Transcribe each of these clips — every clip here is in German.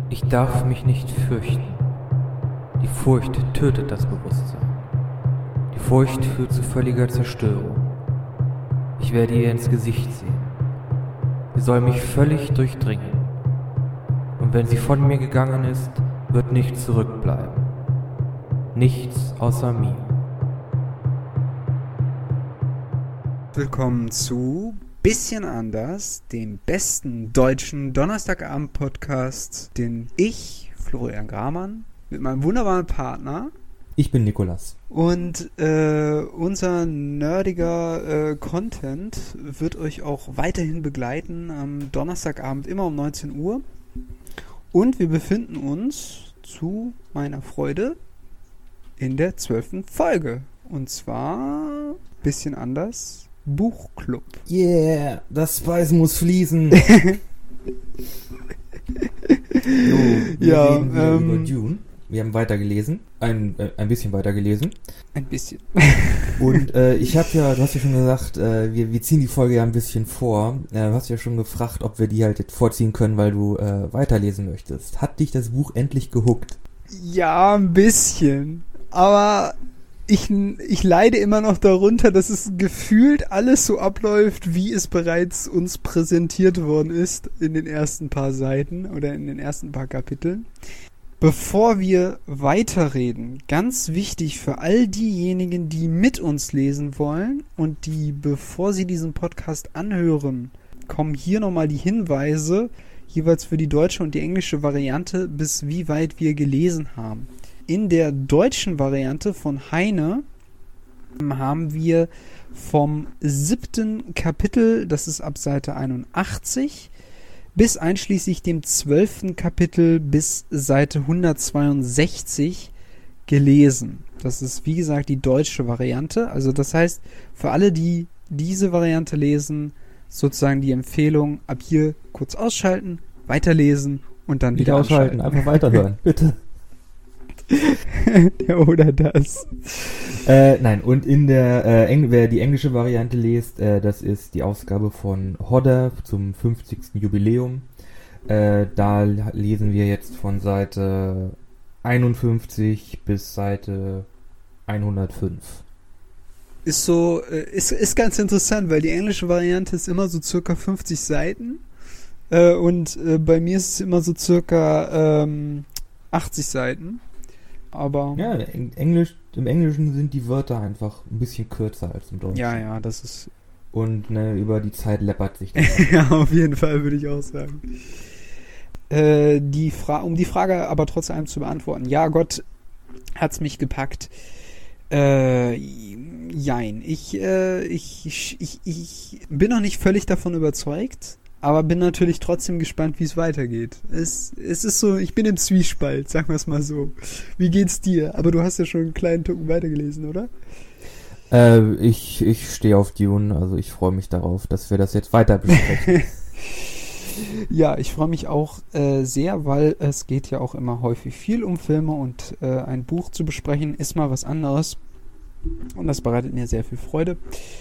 Ich darf mich nicht fürchten. Die Furcht tötet das Bewusstsein. Die Furcht führt zu völliger Zerstörung. Ich werde ihr ins Gesicht sehen. Sie soll mich völlig durchdringen. Und wenn sie von mir gegangen ist, wird nichts zurückbleiben. Nichts außer mir. Willkommen zu Bisschen anders, dem besten deutschen Donnerstagabend-Podcast, den ich, Florian Gramann, mit meinem wunderbaren Partner, ich bin Nikolas. Und unser nerdiger Content wird euch auch weiterhin begleiten am Donnerstagabend immer um 19 Uhr. Und wir befinden uns zu meiner Freude in der 12. Folge. Und zwar bisschen anders. Buchclub. Yeah, das Speisen muss fließen. Wir reden wieder über Dune. Wir haben weitergelesen. Ein bisschen weitergelesen. Ein bisschen. Und du hast ja schon gesagt, wir ziehen die Folge ja ein bisschen vor. Du hast ja schon gefragt, ob wir die halt jetzt vorziehen können, weil du weiterlesen möchtest. Hat dich das Buch endlich gehuckt? Ja, ein bisschen. Aber ich leide immer noch darunter, dass es gefühlt alles so abläuft, wie es bereits uns präsentiert worden ist in den ersten paar Seiten oder in den ersten paar Kapiteln. Bevor wir weiterreden, ganz wichtig für all diejenigen, die mit uns lesen wollen und die, bevor sie diesen Podcast anhören, kommen hier nochmal die Hinweise, jeweils für die deutsche und die englische Variante, bis wie weit wir gelesen haben. In der deutschen Variante von Heine haben wir vom 7. Kapitel, das ist ab Seite 81, bis einschließlich dem 12. Kapitel bis Seite 162 gelesen. Das ist, wie gesagt, die deutsche Variante. Also das heißt, für alle, die diese Variante lesen, sozusagen die Empfehlung, ab hier kurz ausschalten, weiterlesen und dann wieder ausschalten. Einfach weiterhören, bitte. Ja, oder das. Nein, und in der wer die englische Variante liest, das ist die Ausgabe von Hodder zum 50. Jubiläum. Da lesen wir jetzt von Seite 51 bis Seite 105. Ist so, ist ganz interessant, weil die englische Variante ist immer so circa 50 Seiten. Und bei mir ist es immer so circa 80 Seiten. Aber ja, im Englischen sind die Wörter einfach ein bisschen kürzer als im Deutschen. Ja, das ist... Und über die Zeit läppert sich das. Ja, auf jeden Fall würde ich auch sagen. Um die Frage aber trotzdem zu beantworten. Ja, Gott hat's mich gepackt. Jein. Ich bin noch nicht völlig davon überzeugt, aber bin natürlich trotzdem gespannt, wie es weitergeht. Es ist so, ich bin im Zwiespalt, sagen wir es mal so. Wie geht's dir? Aber du hast ja schon einen kleinen Tucken weitergelesen, oder? Ich stehe auf Dune, also ich freue mich darauf, dass wir das jetzt weiter besprechen. Ja, ich freue mich auch sehr, weil es geht ja auch immer häufig viel um Filme und ein Buch zu besprechen ist mal was anderes. Und das bereitet mir sehr viel Freude.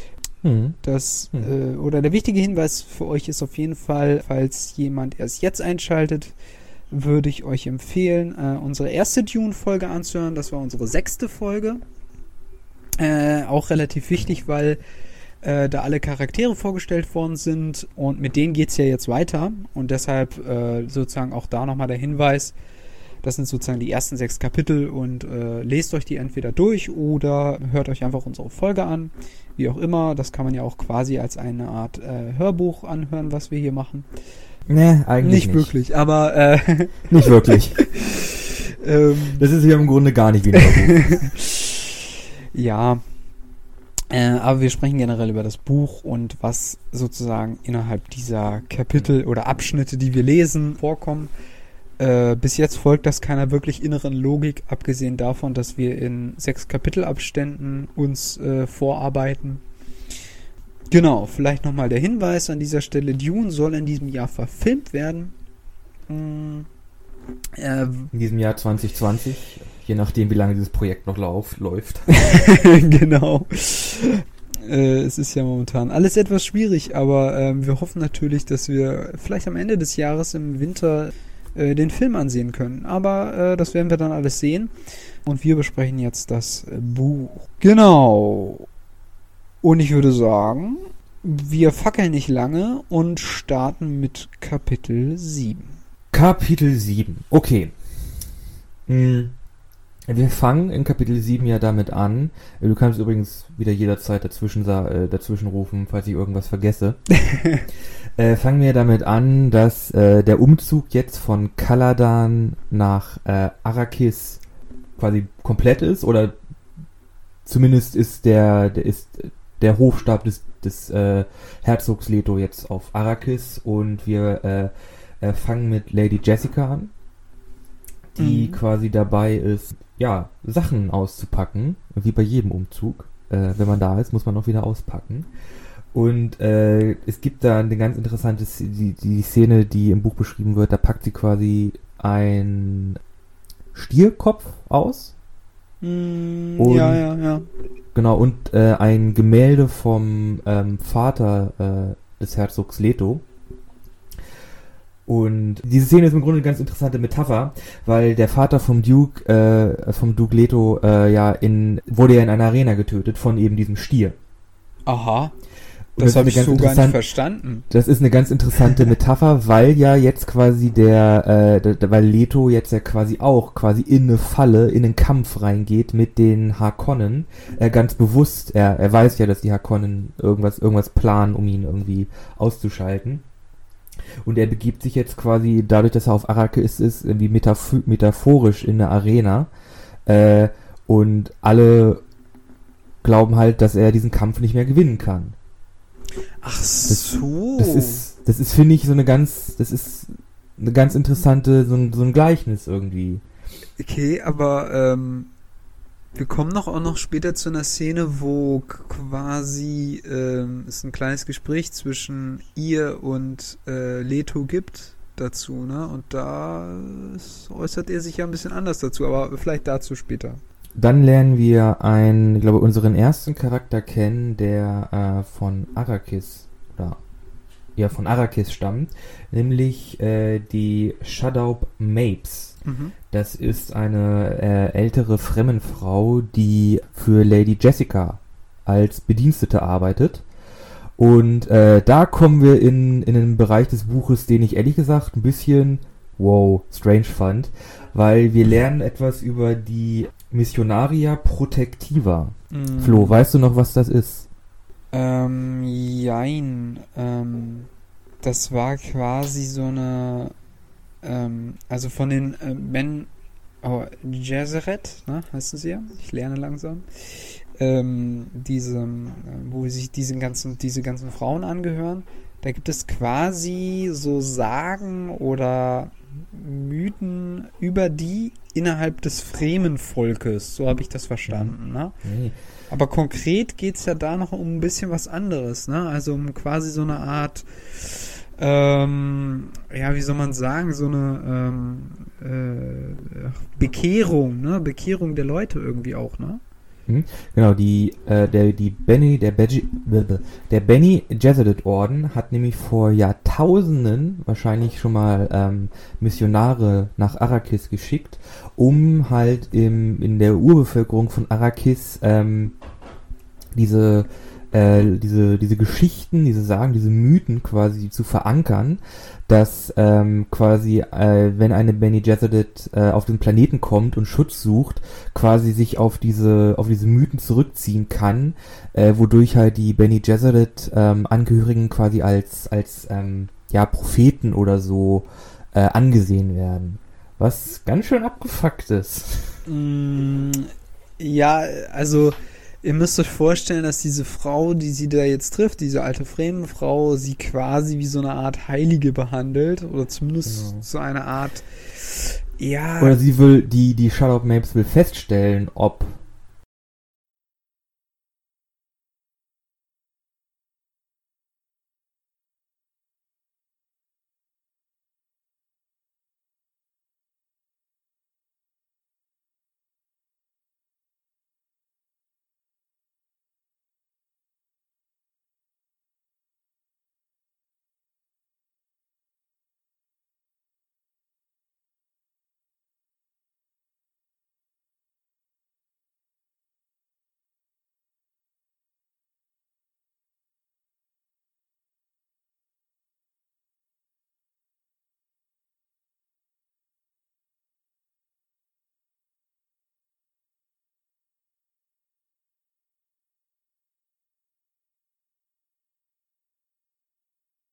Oder der wichtige Hinweis für euch ist auf jeden Fall, falls jemand erst jetzt einschaltet, würde ich euch empfehlen, unsere erste Dune-Folge anzuhören. Das war unsere 6. Folge. Auch relativ wichtig, weil da alle Charaktere vorgestellt worden sind und mit denen geht es ja jetzt weiter und deshalb sozusagen auch da nochmal der Hinweis, das sind sozusagen die ersten 6 Kapitel und lest euch die entweder durch oder hört euch einfach unsere Folge an. Wie auch immer, das kann man ja auch quasi als eine Art Hörbuch anhören, was wir hier machen. Nee, eigentlich nicht. Nicht wirklich, aber... Nicht wirklich. Das ist ja im Grunde gar nicht wie ein Hörbuch. Ja, aber wir sprechen generell über das Buch und was sozusagen innerhalb dieser Kapitel oder Abschnitte, die wir lesen, vorkommen. Bis jetzt folgt das keiner wirklich inneren Logik, abgesehen davon, dass wir in 6 Kapitelabständen uns vorarbeiten. Genau, vielleicht nochmal der Hinweis an dieser Stelle, Dune soll in diesem Jahr verfilmt werden. In diesem Jahr 2020, je nachdem wie lange dieses Projekt noch läuft. Genau. Es ist ja momentan alles etwas schwierig, aber wir hoffen natürlich, dass wir vielleicht am Ende des Jahres im Winter den Film ansehen können. Aber das werden wir dann alles sehen. Und wir besprechen jetzt das Buch. Genau. Und ich würde sagen, wir fackeln nicht lange und starten mit Kapitel 7. Kapitel 7. Okay. Wir fangen in Kapitel 7 ja damit an. Du kannst übrigens wieder jederzeit dazwischen rufen, falls ich irgendwas vergesse. Fangen wir damit an, dass der Umzug jetzt von Caladan nach Arrakis quasi komplett ist, oder zumindest ist der Hofstab des Herzogs Leto jetzt auf Arrakis, und wir fangen mit Lady Jessica an, die quasi dabei ist, ja, Sachen auszupacken, wie bei jedem Umzug. Wenn man da ist, muss man auch wieder auspacken. Und es gibt da eine ganz interessante die Szene, die im Buch beschrieben wird. Da packt sie quasi ein Stierkopf aus. Und, ja. Genau, und ein Gemälde vom Vater des Herzogs Leto. Und diese Szene ist im Grunde eine ganz interessante Metapher, weil der Vater vom Duke Leto wurde ja in einer Arena getötet von eben diesem Stier. Aha. Und Das habe ich so gar nicht verstanden. Das ist eine ganz interessante Metapher, weil ja jetzt quasi weil Leto jetzt ja quasi in eine Falle, in einen Kampf reingeht mit den Harkonnen. Ganz bewusst, er weiß ja, dass die Harkonnen irgendwas planen, um ihn irgendwie auszuschalten. Und er begibt sich jetzt quasi, dadurch, dass er auf Arrakis ist, irgendwie metaphorisch in eine Arena. Und alle glauben halt, dass er diesen Kampf nicht mehr gewinnen kann. Ach so. Das ist, finde ich, das ist eine ganz interessante, so ein Gleichnis irgendwie. Okay, aber wir kommen auch noch später zu einer Szene, wo quasi es ein kleines Gespräch zwischen ihr und Leto gibt dazu, ne? Und da äußert er sich ja ein bisschen anders dazu, aber vielleicht dazu später. Dann lernen wir ich glaube, unseren ersten Charakter kennen, der von Arrakis stammt, nämlich die Shadaub Mapes. Das ist eine ältere Fremenfrau, die für Lady Jessica als Bedienstete arbeitet. Und da kommen wir in einen Bereich des Buches, den ich ehrlich gesagt ein bisschen strange fand, weil wir lernen etwas über die Missionaria Protectiva. Flo, weißt du noch, was das ist? Jein. Das war quasi so eine also von den Gesserit, ne, heißen sie ja? Ich lerne langsam. Wo sich diese ganzen Frauen angehören, da gibt es quasi so Sagen oder Mythen über die innerhalb des Fremenvolkes. So habe ich das verstanden, ne? Nee. Aber konkret geht es ja da noch um ein bisschen was anderes, ne? Also um quasi so eine Art wie soll man sagen, so eine Bekehrung, ne? Bekehrung der Leute irgendwie auch, ne? Genau, der Bene Gesserit Orden hat nämlich vor Jahrtausenden wahrscheinlich schon mal Missionare nach Arrakis geschickt, um halt in der Urbevölkerung von Arrakis diese Geschichten, diese Sagen, diese Mythen quasi zu verankern, dass quasi, wenn eine Bene Gesserit auf den Planeten kommt und Schutz sucht, quasi sich auf diese Mythen zurückziehen kann, wodurch halt die Bene Gesserit Angehörigen quasi als Propheten oder so angesehen werden. Was ganz schön abgefuckt ist. Ja, also ihr müsst euch vorstellen, dass diese Frau, die sie da jetzt trifft, diese alte Fremenfrau, sie quasi wie so eine Art Heilige behandelt. Oder zumindest so eine Art, ja. Oder sie will, die Shadaub Mapes will feststellen, ob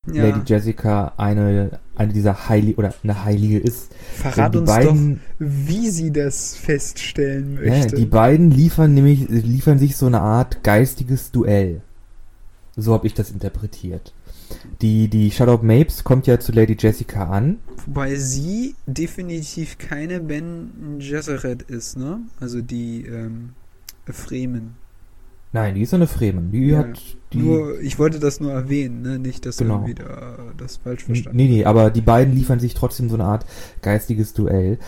Ja. Lady Jessica eine dieser Heilige oder eine Heilige ist. Verrat die uns beiden, doch, wie sie das feststellen ja, möchte. die beiden liefern sich so eine Art geistiges Duell. So habe ich das interpretiert. Die Shadow Mapes kommt ja zu Lady Jessica an. Wobei sie definitiv keine Ben Gesserit ist, ne? Also die Fremen. Nein, die ist eine Fremen. Ich wollte das nur erwähnen, ne? Nicht, dass Genau. du wieder das falsch verstanden Nee, aber die beiden liefern sich trotzdem so eine Art geistiges Duell.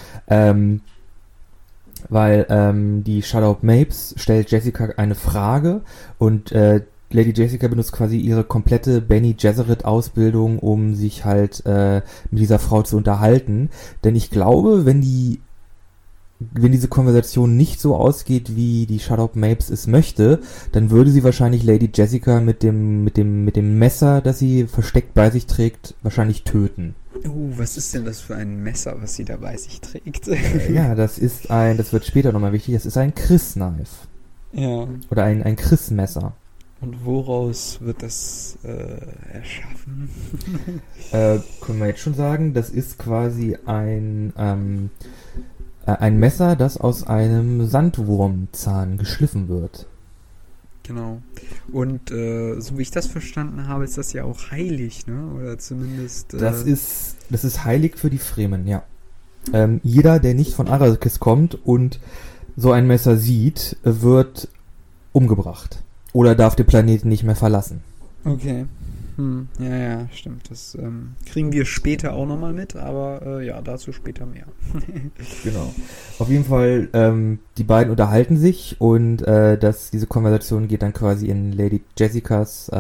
Weil die Shadow Mapes stellt Jessica eine Frage und Lady Jessica benutzt quasi ihre komplette Bene Gesserit Ausbildung, um sich halt mit dieser Frau zu unterhalten. Denn ich glaube, wenn diese Konversation nicht so ausgeht, wie die Shadow Mapes es möchte, dann würde sie wahrscheinlich Lady Jessica mit dem Messer, das sie versteckt bei sich trägt, wahrscheinlich töten. Was ist denn das für ein Messer, was sie da bei sich trägt? Ja, das wird später nochmal wichtig, das ist ein Chris-Knife. Ja. Oder ein Chris-Messer. Und woraus wird das erschaffen? Können wir jetzt schon sagen, das ist quasi ein Messer, das aus einem Sandwurmzahn geschliffen wird. Genau. Und so wie ich das verstanden habe, ist das ja auch heilig, ne? Oder zumindest... Das ist heilig für die Fremen, ja. Jeder, der nicht von Arrakis kommt und so ein Messer sieht, wird umgebracht. Oder darf den Planeten nicht mehr verlassen. Okay. Ja, stimmt. Das kriegen wir später auch nochmal mit, aber ja, dazu später mehr. Genau. Auf jeden Fall, die beiden unterhalten sich und diese Konversation geht dann quasi in Lady Jessicas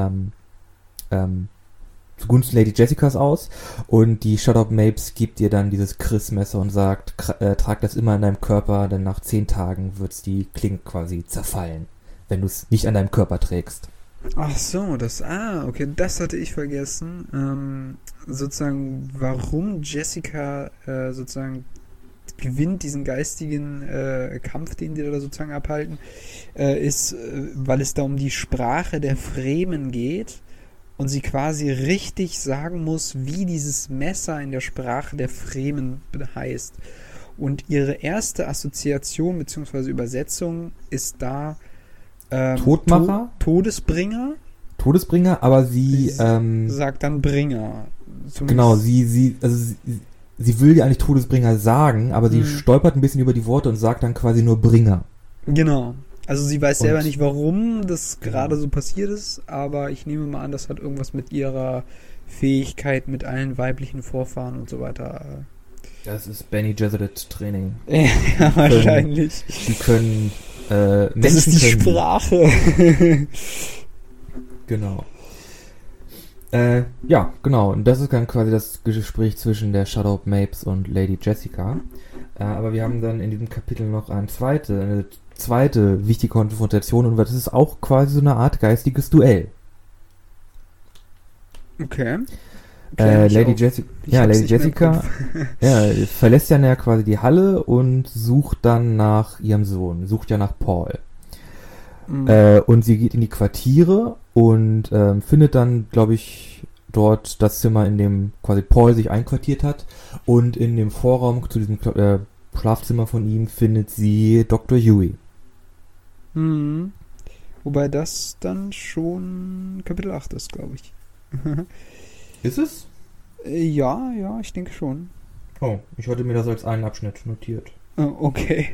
zugunsten Lady Jessicas aus und die Shadow Mapes gibt ihr dann dieses Chris-Messer und sagt, trag das immer in deinem Körper, denn nach 10 Tagen wird's die Klinge quasi zerfallen, wenn du es nicht an deinem Körper trägst. Ach so, okay, das hatte ich vergessen. Sozusagen, warum Jessica sozusagen gewinnt, diesen geistigen Kampf, den die da sozusagen abhalten, ist, weil es da um die Sprache der Fremen geht und sie quasi richtig sagen muss, wie dieses Messer in der Sprache der Fremen heißt. Und ihre erste Assoziation bzw. Übersetzung ist da Todmacher? Todesbringer, aber sie sagt dann Bringer. Genau, sie will ja eigentlich Todesbringer sagen, aber sie stolpert ein bisschen über die Worte und sagt dann quasi nur Bringer. Genau. Also sie weiß selber nicht, warum das gerade so passiert ist, aber ich nehme mal an, das hat irgendwas mit ihrer Fähigkeit mit allen weiblichen Vorfahren und so weiter. Das ist Bene Gesserit Training. Ja, wahrscheinlich. Die können Menschen das ist die Sprache. Genau. Ja, genau. Und das ist dann quasi das Gespräch zwischen der Shadow Mapes und Lady Jessica. Aber wir haben dann in diesem Kapitel noch eine zweite wichtige Konfrontation und das ist auch quasi so eine Art geistiges Duell. Okay. Lady Jessica verlässt ja quasi die Halle und sucht dann nach ihrem Sohn, sucht ja nach Paul. Und sie geht in die Quartiere und findet dann, glaube ich, dort das Zimmer, in dem quasi Paul sich einquartiert hat. Und in dem Vorraum zu diesem Schlafzimmer von ihm findet sie Dr. Huey. Wobei das dann schon Kapitel 8 ist, glaube ich. Ist es? Ja, ich denke schon. Oh, ich hatte mir das als einen Abschnitt notiert. Okay.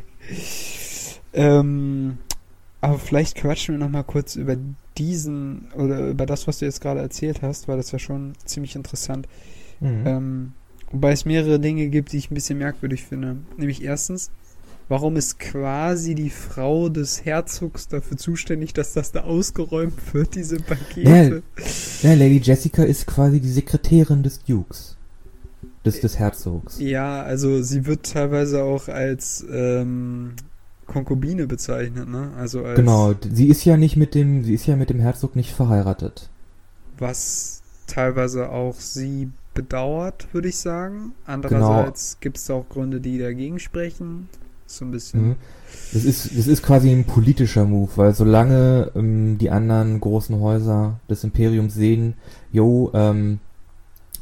Aber vielleicht quatschen wir nochmal kurz über diesen, oder über das, was du jetzt gerade erzählt hast, weil das ja schon ziemlich interessant. Wobei es mehrere Dinge gibt, die ich ein bisschen merkwürdig finde. Nämlich erstens, warum ist quasi die Frau des Herzogs dafür zuständig, dass das da ausgeräumt wird, diese Pakete? Ja, Lady Jessica ist quasi die Sekretärin des Dukes. Des Herzogs. Ja, also sie wird teilweise auch als Konkubine bezeichnet, ne? Also als, genau, sie ist ja mit dem Herzog nicht verheiratet. Was teilweise auch sie bedauert, würde ich sagen. Andererseits gibt es auch Gründe, die dagegen sprechen. So ein bisschen. Das ist quasi ein politischer Move, weil solange die anderen großen Häuser des Imperiums sehen,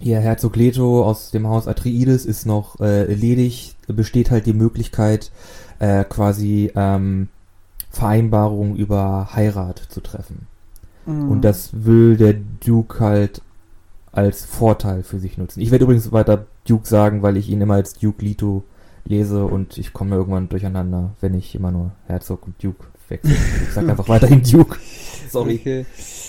Ihr Herzog Leto aus dem Haus Atreides ist noch ledig, besteht halt die Möglichkeit, quasi Vereinbarungen über Heirat zu treffen. Und das will der Duke halt als Vorteil für sich nutzen. Ich werde übrigens weiter Duke sagen, weil ich ihn immer als Duke Leto lese und ich komme irgendwann durcheinander, wenn ich immer nur Herzog und Duke wechsle. Ich sag einfach weiterhin Duke. Sorry. Okay.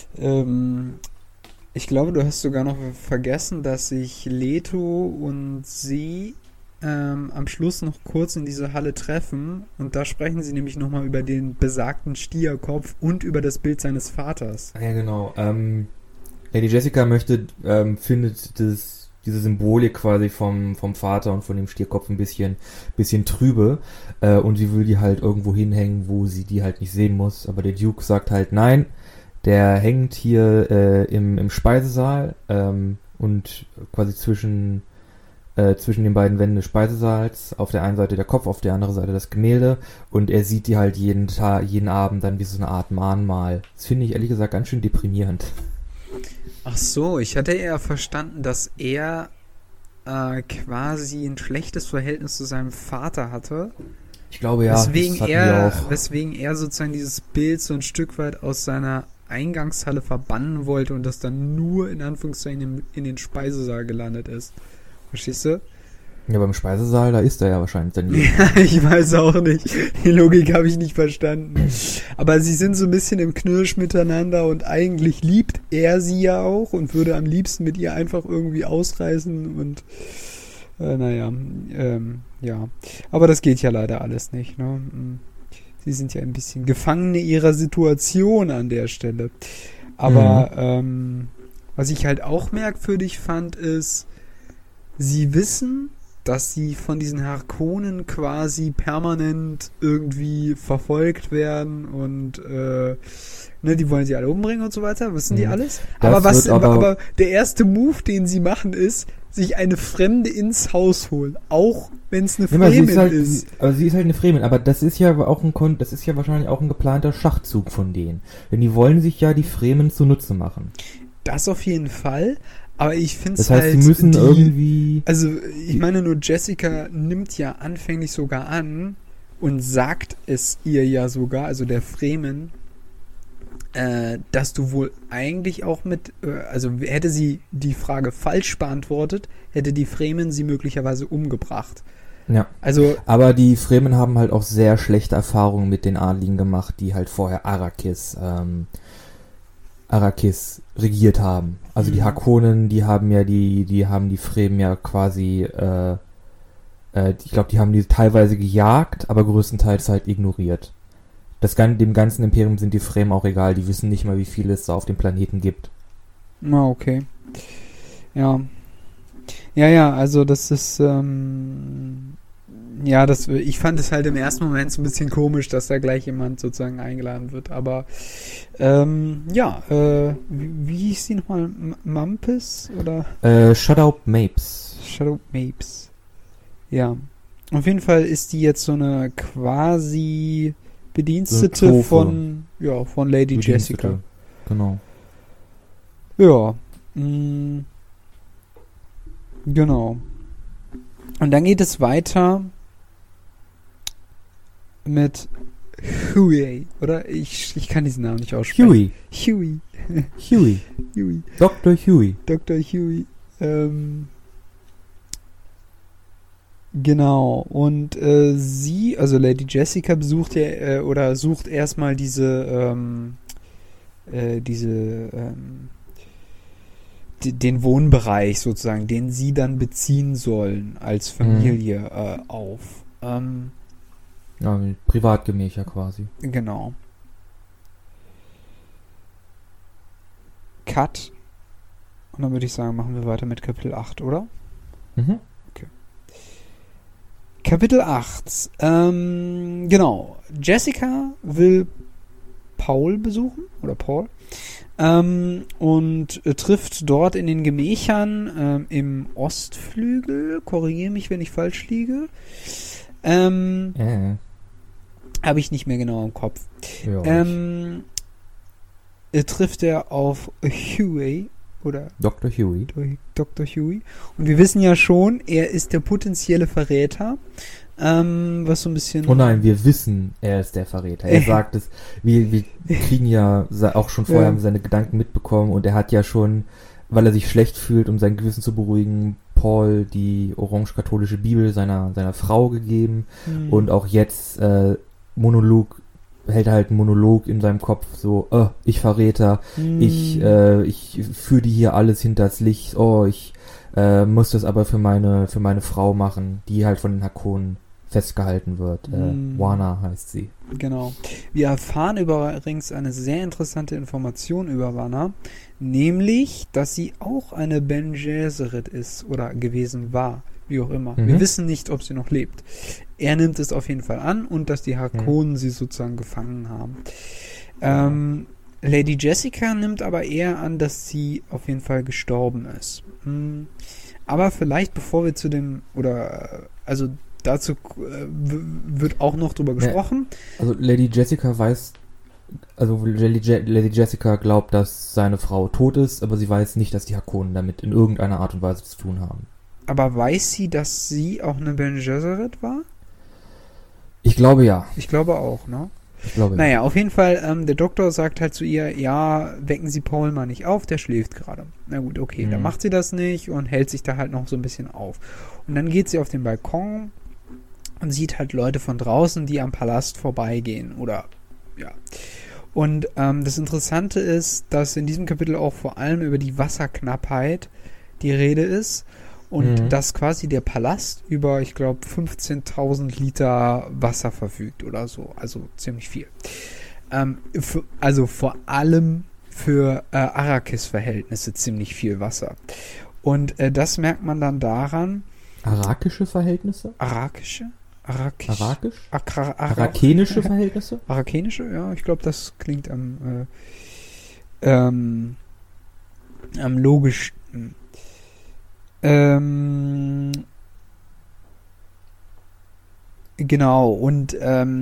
Ich glaube, du hast sogar noch vergessen, dass sich Leto und sie am Schluss noch kurz in dieser Halle treffen und da sprechen sie nämlich nochmal über den besagten Stierkopf und über das Bild seines Vaters. Ja, genau. Lady Jessica findet diese Symbolik quasi vom Vater und von dem Stierkopf ein bisschen trübe und sie will die halt irgendwo hinhängen, wo sie die halt nicht sehen muss, aber der Duke sagt halt nein, der hängt hier im Speisesaal und quasi zwischen den beiden Wänden des Speisesaals, auf der einen Seite der Kopf, auf der anderen Seite das Gemälde und er sieht die halt jeden Abend dann wie so eine Art Mahnmal. Das finde ich ehrlich gesagt ganz schön deprimierend. Ach so, ich hatte eher verstanden, dass er quasi ein schlechtes Verhältnis zu seinem Vater hatte. Ich glaube ja, weswegen er sozusagen dieses Bild so ein Stück weit aus seiner Eingangshalle verbannen wollte und das dann nur in Anführungszeichen in den Speisesaal gelandet ist. Verstehst du? Ja, beim Speisesaal, da ist er ja wahrscheinlich dann nie. Ja, ich weiß auch nicht. Die Logik habe ich nicht verstanden. Aber sie sind so ein bisschen im Knirsch miteinander und eigentlich liebt er sie ja auch und würde am liebsten mit ihr einfach irgendwie ausreißen und ja. Aber das geht ja leider alles nicht, ne? Sie sind ja ein bisschen Gefangene ihrer Situation an der Stelle. Aber was ich halt auch merkwürdig fand, ist, sie wissen, dass sie von diesen Harkonnen quasi permanent irgendwie verfolgt werden und die wollen sie alle umbringen und so weiter. Wissen die alles? Aber der erste Move, den sie machen, ist, sich eine Fremde ins Haus holen. Auch wenn es eine Fremen ist. Sie ist halt eine Fremen, aber das ist ja wahrscheinlich auch ein geplanter Schachzug von denen. Denn die wollen sich ja die Fremen zunutze machen. Das auf jeden Fall. Aber ich finde es halt... Das heißt, sie müssen irgendwie... Also, ich meine nur, Jessica nimmt ja anfänglich sogar an und sagt es ihr ja sogar, also der Fremen, dass du wohl eigentlich auch also hätte sie die Frage falsch beantwortet, hätte die Fremen sie möglicherweise umgebracht. Ja, also, aber die Fremen haben halt auch sehr schlechte Erfahrungen mit den Adligen gemacht, die halt vorher Arrakis regiert haben. Also die Harkonnen, die haben die Fremen ja quasi, ich glaube, die haben die teilweise gejagt, aber größtenteils halt ignoriert. Dem ganzen Imperium sind die Fremen auch egal, die wissen nicht mal, wie viel es da auf dem Planeten gibt. Na, okay. Ja. Ja, also das ist, ich fand es halt im ersten Moment so ein bisschen komisch, dass da gleich jemand sozusagen eingeladen wird, aber wie hieß die nochmal? Mampus oder? Shadow Mapes. Shadow Mapes. Ja. Auf jeden Fall ist die jetzt so eine quasi Bedienstete von Lady Jessica. Genau. Ja. Genau. Und dann geht es weiter mit Huey, oder? Ich kann diesen Namen nicht aussprechen. Huey. Dr. Huey. Dr. Huey. Genau. Und sie, also Lady Jessica, sucht erstmal den Wohnbereich sozusagen, den sie dann beziehen sollen als Familie auf. Privatgemächer quasi. Genau. Cut. Und dann würde ich sagen, machen wir weiter mit Kapitel 8, oder? Mhm. Okay. Kapitel 8. Genau. Jessica will Paul besuchen, oder Paul. Und trifft dort in den Gemächern im Ostflügel, korrigiere mich, wenn ich falsch liege, habe ich nicht mehr genau im Kopf. Ja, trifft er auf Huey oder Dr. Huey. Dr. Huey. Und wir wissen ja schon, er ist der potenzielle Verräter. Was so ein bisschen... Oh nein, wir wissen, er ist der Verräter. Er sagt es, wir kriegen ja auch schon vorher seine Gedanken mitbekommen und er hat ja schon, weil er sich schlecht fühlt, um sein Gewissen zu beruhigen, Paul die orange-katholische Bibel seiner Frau gegeben und auch jetzt hält halt einen Monolog in seinem Kopf, so, ich Verräter, ich führe die hier alles hinters Licht, ich muss das aber für meine Frau machen, die halt von den Hakonen festgehalten wird. Wana heißt sie. Genau. Wir erfahren übrigens eine sehr interessante Information über Wana, nämlich, dass sie auch eine Bene Gesserit ist oder gewesen war, wie auch immer. Wir wissen nicht, ob sie noch lebt. Er nimmt es auf jeden Fall an und dass die Hakonen sie sozusagen gefangen haben. Lady Jessica nimmt aber eher an, dass sie auf jeden Fall gestorben ist. Aber vielleicht, bevor wir zu dem, dazu wird auch noch drüber gesprochen. Also Lady Jessica Lady Jessica glaubt, dass seine Frau tot ist, aber sie weiß nicht, dass die Hakonen damit in irgendeiner Art und Weise zu tun haben. Aber weiß sie, dass sie auch eine Bene Gesserit war? Ich glaube ja. Ich glaube auch, ne? Ich glaube naja, auf jeden Fall, der Doktor sagt halt zu ihr, ja, wecken Sie Paul mal nicht auf, der schläft gerade. Na gut, okay, dann macht sie das nicht und hält sich da halt noch so ein bisschen auf. Und dann geht sie auf den Balkon und sieht halt Leute von draußen, die am Palast vorbeigehen, oder, ja. Und das Interessante ist, dass in diesem Kapitel auch vor allem über die Wasserknappheit die Rede ist. Und dass quasi der Palast über, ich glaube, 15.000 Liter Wasser verfügt oder so. Also ziemlich viel. Also vor allem für Arrakis-Verhältnisse ziemlich viel Wasser. Und das merkt man dann daran. Arakische Verhältnisse? Arrakische? Arakenische Verhältnisse? Arakenische, ja. Ich glaube, das klingt am logischsten. Genau, und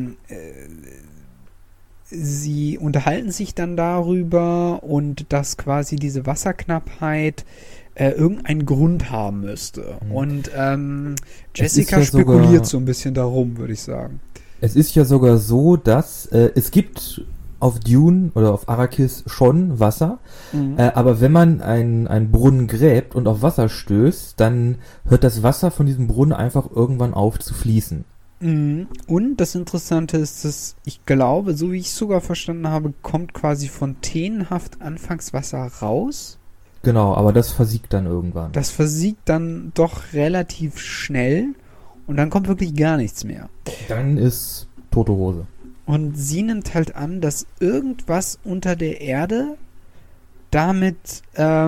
sie unterhalten sich dann darüber und dass quasi diese Wasserknappheit irgendeinen Grund haben müsste. Und Jessica spekuliert so ein bisschen darum, würde ich sagen. Es ist ja sogar so, dass es gibt auf Dune oder auf Arrakis schon Wasser, aber wenn man einen Brunnen gräbt und auf Wasser stößt, dann hört das Wasser von diesem Brunnen einfach irgendwann auf zu fließen. Und das Interessante ist, dass ich glaube, so wie ich es sogar verstanden habe, kommt quasi fontänenhaft anfangs Wasser raus. Genau, aber das versiegt dann irgendwann. Das versiegt dann doch relativ schnell und dann kommt wirklich gar nichts mehr. Dann ist tote Hose. Und sie nimmt halt an, dass irgendwas unter der Erde damit,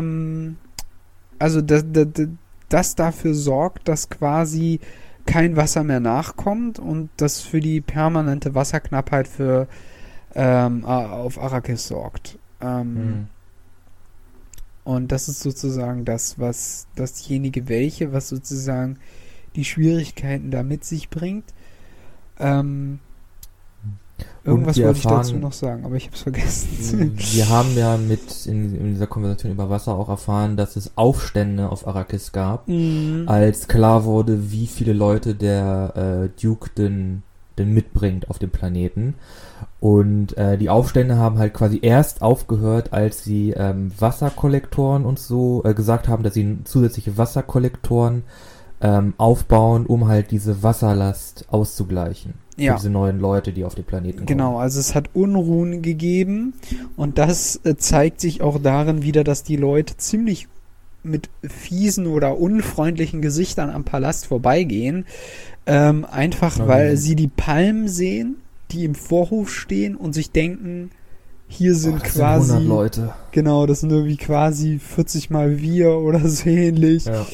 das dafür sorgt, dass quasi kein Wasser mehr nachkommt und das für die permanente Wasserknappheit auf Arrakis sorgt. Und das ist sozusagen was sozusagen die Schwierigkeiten da mit sich bringt. Irgendwas wollte ich dazu noch sagen, aber ich habe es vergessen. Wir haben ja in dieser Konversation über Wasser auch erfahren, dass es Aufstände auf Arrakis gab, als klar wurde, wie viele Leute der Duke denn mitbringt auf dem Planeten. Und die Aufstände haben halt quasi erst aufgehört, als sie Wasserkollektoren und so gesagt haben, dass sie zusätzliche Wasserkollektoren aufbauen, um halt diese Wasserlast auszugleichen. Für diese neuen Leute, die auf den Planeten kommen. Genau, also es hat Unruhen gegeben und das zeigt sich auch darin wieder, dass die Leute ziemlich mit fiesen oder unfreundlichen Gesichtern am Palast vorbeigehen. Einfach, weil sie die Palmen sehen, die im Vorhof stehen und sich denken, hier sind quasi... Sind 100 Leute. Genau, das sind irgendwie quasi 40 mal wir oder so ähnlich. Ja.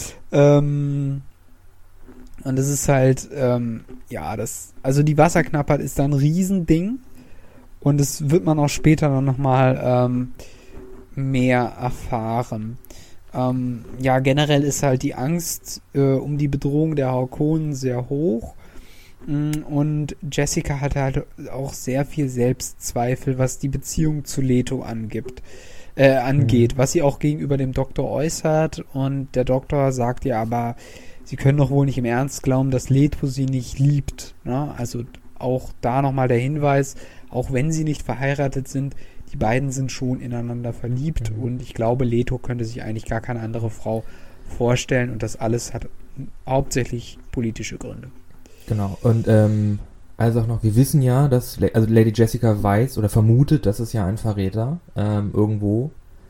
Und das ist halt, also die Wasserknappheit ist da ein Riesending und das wird man auch später dann nochmal mehr erfahren. Generell ist halt die Angst um die Bedrohung der Hakonen sehr hoch und Jessica hatte halt auch sehr viel Selbstzweifel, was die Beziehung zu Leto angibt. angeht, was sie auch gegenüber dem Doktor äußert. Und der Doktor sagt ihr aber, sie können doch wohl nicht im Ernst glauben, dass Leto sie nicht liebt. Ne? Also auch da nochmal der Hinweis, auch wenn sie nicht verheiratet sind, die beiden sind schon ineinander verliebt und ich glaube, Leto könnte sich eigentlich gar keine andere Frau vorstellen und das alles hat hauptsächlich politische Gründe. Genau, und also auch noch, wir wissen ja, dass Lady Jessica weiß oder vermutet, dass es ja einen Verräter irgendwo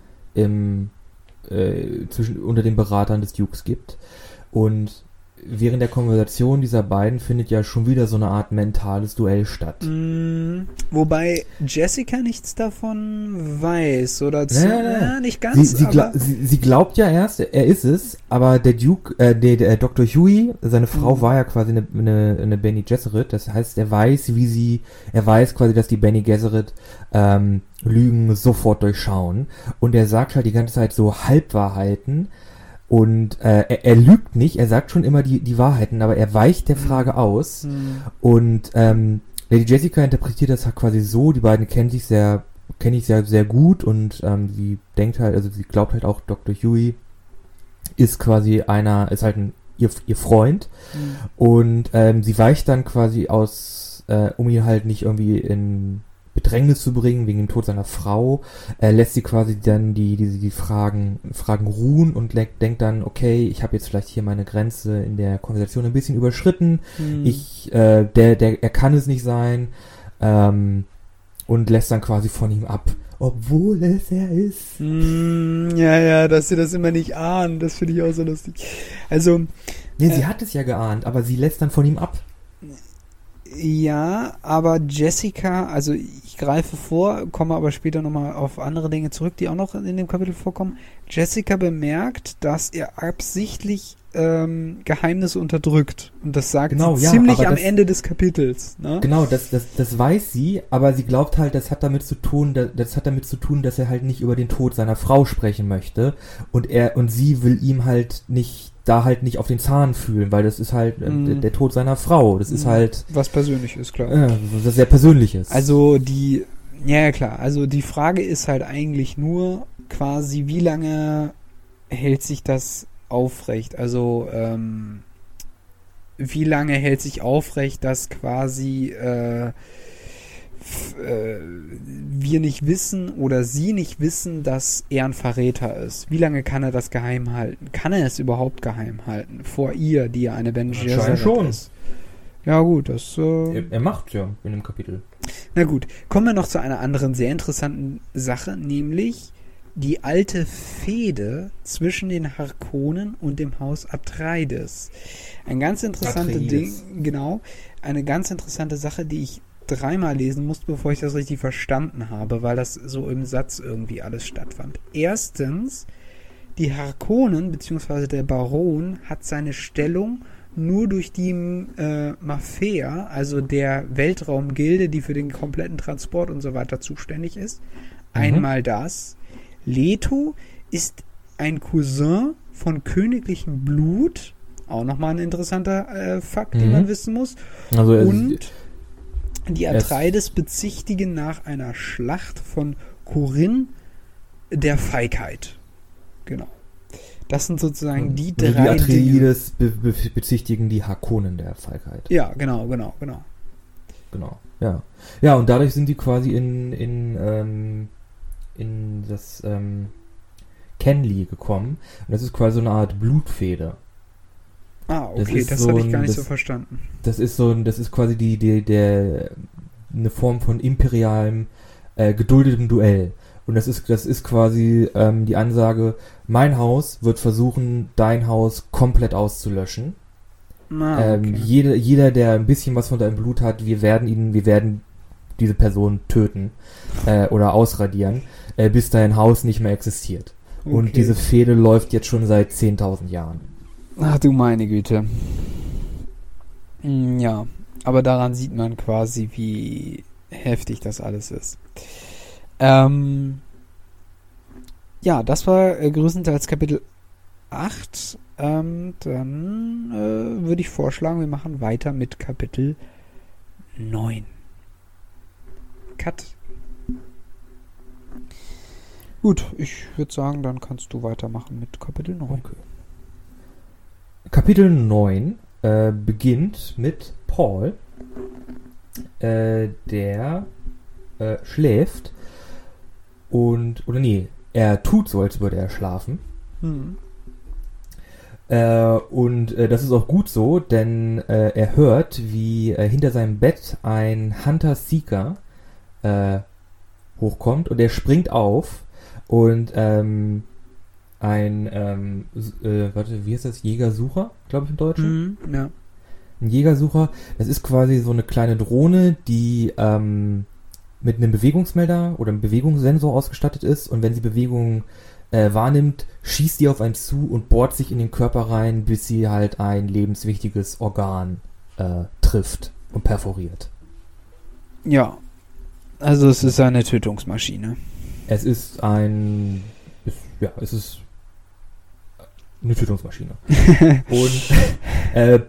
unter den Beratern des Dukes gibt und während der Konversation dieser beiden findet ja schon wieder so eine Art mentales Duell statt. Wobei Jessica nichts davon weiß, oder nicht ganz. Sie glaubt ja erst, er ist es, aber der Duke, der Dr. Huey, seine Frau war ja quasi eine Bene Gesserit, das heißt, er weiß quasi, dass die Bene Gesserit Lügen sofort durchschauen und er sagt halt die ganze Zeit so Halbwahrheiten. Und er lügt nicht, er sagt schon immer die Wahrheiten, aber er weicht der Frage aus. Und Lady Jessica interpretiert das halt quasi so, die beiden kenne ich sehr, sehr gut und sie denkt halt, also sie glaubt halt auch, Dr. Huey ist halt ihr Freund. Und sie weicht dann quasi aus, um ihn halt nicht irgendwie in Bedrängnis zu bringen, wegen dem Tod seiner Frau, lässt sie quasi dann die Fragen ruhen und denkt dann, okay, ich habe jetzt vielleicht hier meine Grenze in der Konversation ein bisschen überschritten, er kann es nicht sein, und lässt dann quasi von ihm ab, obwohl es er ist. Ja, dass sie das immer nicht ahnen, das finde ich auch so lustig. Also, sie hat es ja geahnt, aber sie lässt dann von ihm ab. Ja, aber Jessica, also ich greife vor, komme aber später nochmal auf andere Dinge zurück, die auch noch in dem Kapitel vorkommen. Jessica bemerkt, dass er absichtlich Geheimnisse unterdrückt. Und das sagt sie ziemlich am Ende des Kapitels. Ne? Genau, das weiß sie, aber sie glaubt halt, das hat damit zu tun, dass er halt nicht über den Tod seiner Frau sprechen möchte. Und sie will ihm halt nicht auf den Zahn fühlen, weil das ist halt der Tod seiner Frau. Das ist halt... Was persönlich ist, klar. Was sehr Persönliches. Also klar. Also die Frage ist halt eigentlich nur quasi, wie lange hält sich das aufrecht? Also wie lange hält sich aufrecht, dass quasi wir nicht wissen oder sie nicht wissen, dass er ein Verräter ist. Wie lange kann er das geheim halten? Kann er es überhaupt geheim halten? Vor ihr, die ja eine Bene Gesserit ist. Ja gut, das... Er macht ja in dem Kapitel. Na gut, kommen wir noch zu einer anderen sehr interessanten Sache, nämlich die alte Fehde zwischen den Harkonnen und dem Haus Atreides. Ein ganz interessantes Ding, genau, eine ganz interessante Sache, die ich dreimal lesen musste, bevor ich das richtig verstanden habe, weil das so im Satz irgendwie alles stattfand. Erstens, die Harkonnen, beziehungsweise der Baron, hat seine Stellung nur durch die Mafia, also der Weltraumgilde, die für den kompletten Transport und so weiter zuständig ist. Einmal das. Leto ist ein Cousin von königlichem Blut, auch nochmal ein interessanter Fakt, den man wissen muss. Also und die Atreides bezichtigen nach einer Schlacht von Corinne der Feigheit. Genau. Das sind sozusagen die drei Dinge. Die Atreides bezichtigen die Harkonnen der Feigheit. Ja, genau. Genau, ja. Ja, und dadurch sind die quasi in das Kenly gekommen. Und das ist quasi so eine Art Blutfehde. Ah, okay, das habe ich gar nicht so verstanden. Das ist quasi eine Form von imperialem, geduldetem Duell. Und das ist quasi die Ansage, mein Haus wird versuchen, dein Haus komplett auszulöschen. Okay. Jeder, der ein bisschen was von deinem Blut hat, wir werden diese Person töten oder ausradieren, bis dein Haus nicht mehr existiert. Okay. Und diese Fehde läuft jetzt schon seit 10.000 Jahren. Ach du meine Güte. Ja, aber daran sieht man quasi, wie heftig das alles ist. Ja, das war größtenteils Kapitel 8. Dann würde ich vorschlagen, wir machen weiter mit Kapitel 9. Cut. Gut, ich würde sagen, dann kannst du weitermachen mit Kapitel 9. Okay. Kapitel 9 beginnt mit Paul, der schläft er tut so, als würde er schlafen. Mhm. Das ist auch gut so, denn er hört, wie hinter seinem Bett ein Hunter-Seeker hochkommt und er springt auf und wie heißt das? Jägersucher, glaube ich im Deutschen? Ja. Ein Jägersucher, das ist quasi so eine kleine Drohne, die mit einem Bewegungsmelder oder einem Bewegungssensor ausgestattet ist und wenn sie Bewegungen wahrnimmt, schießt die auf einen zu und bohrt sich in den Körper rein, bis sie halt ein lebenswichtiges Organ trifft und perforiert. Ja. Also es ist eine Tötungsmaschine. Es ist eine Tötungsmaschine. Und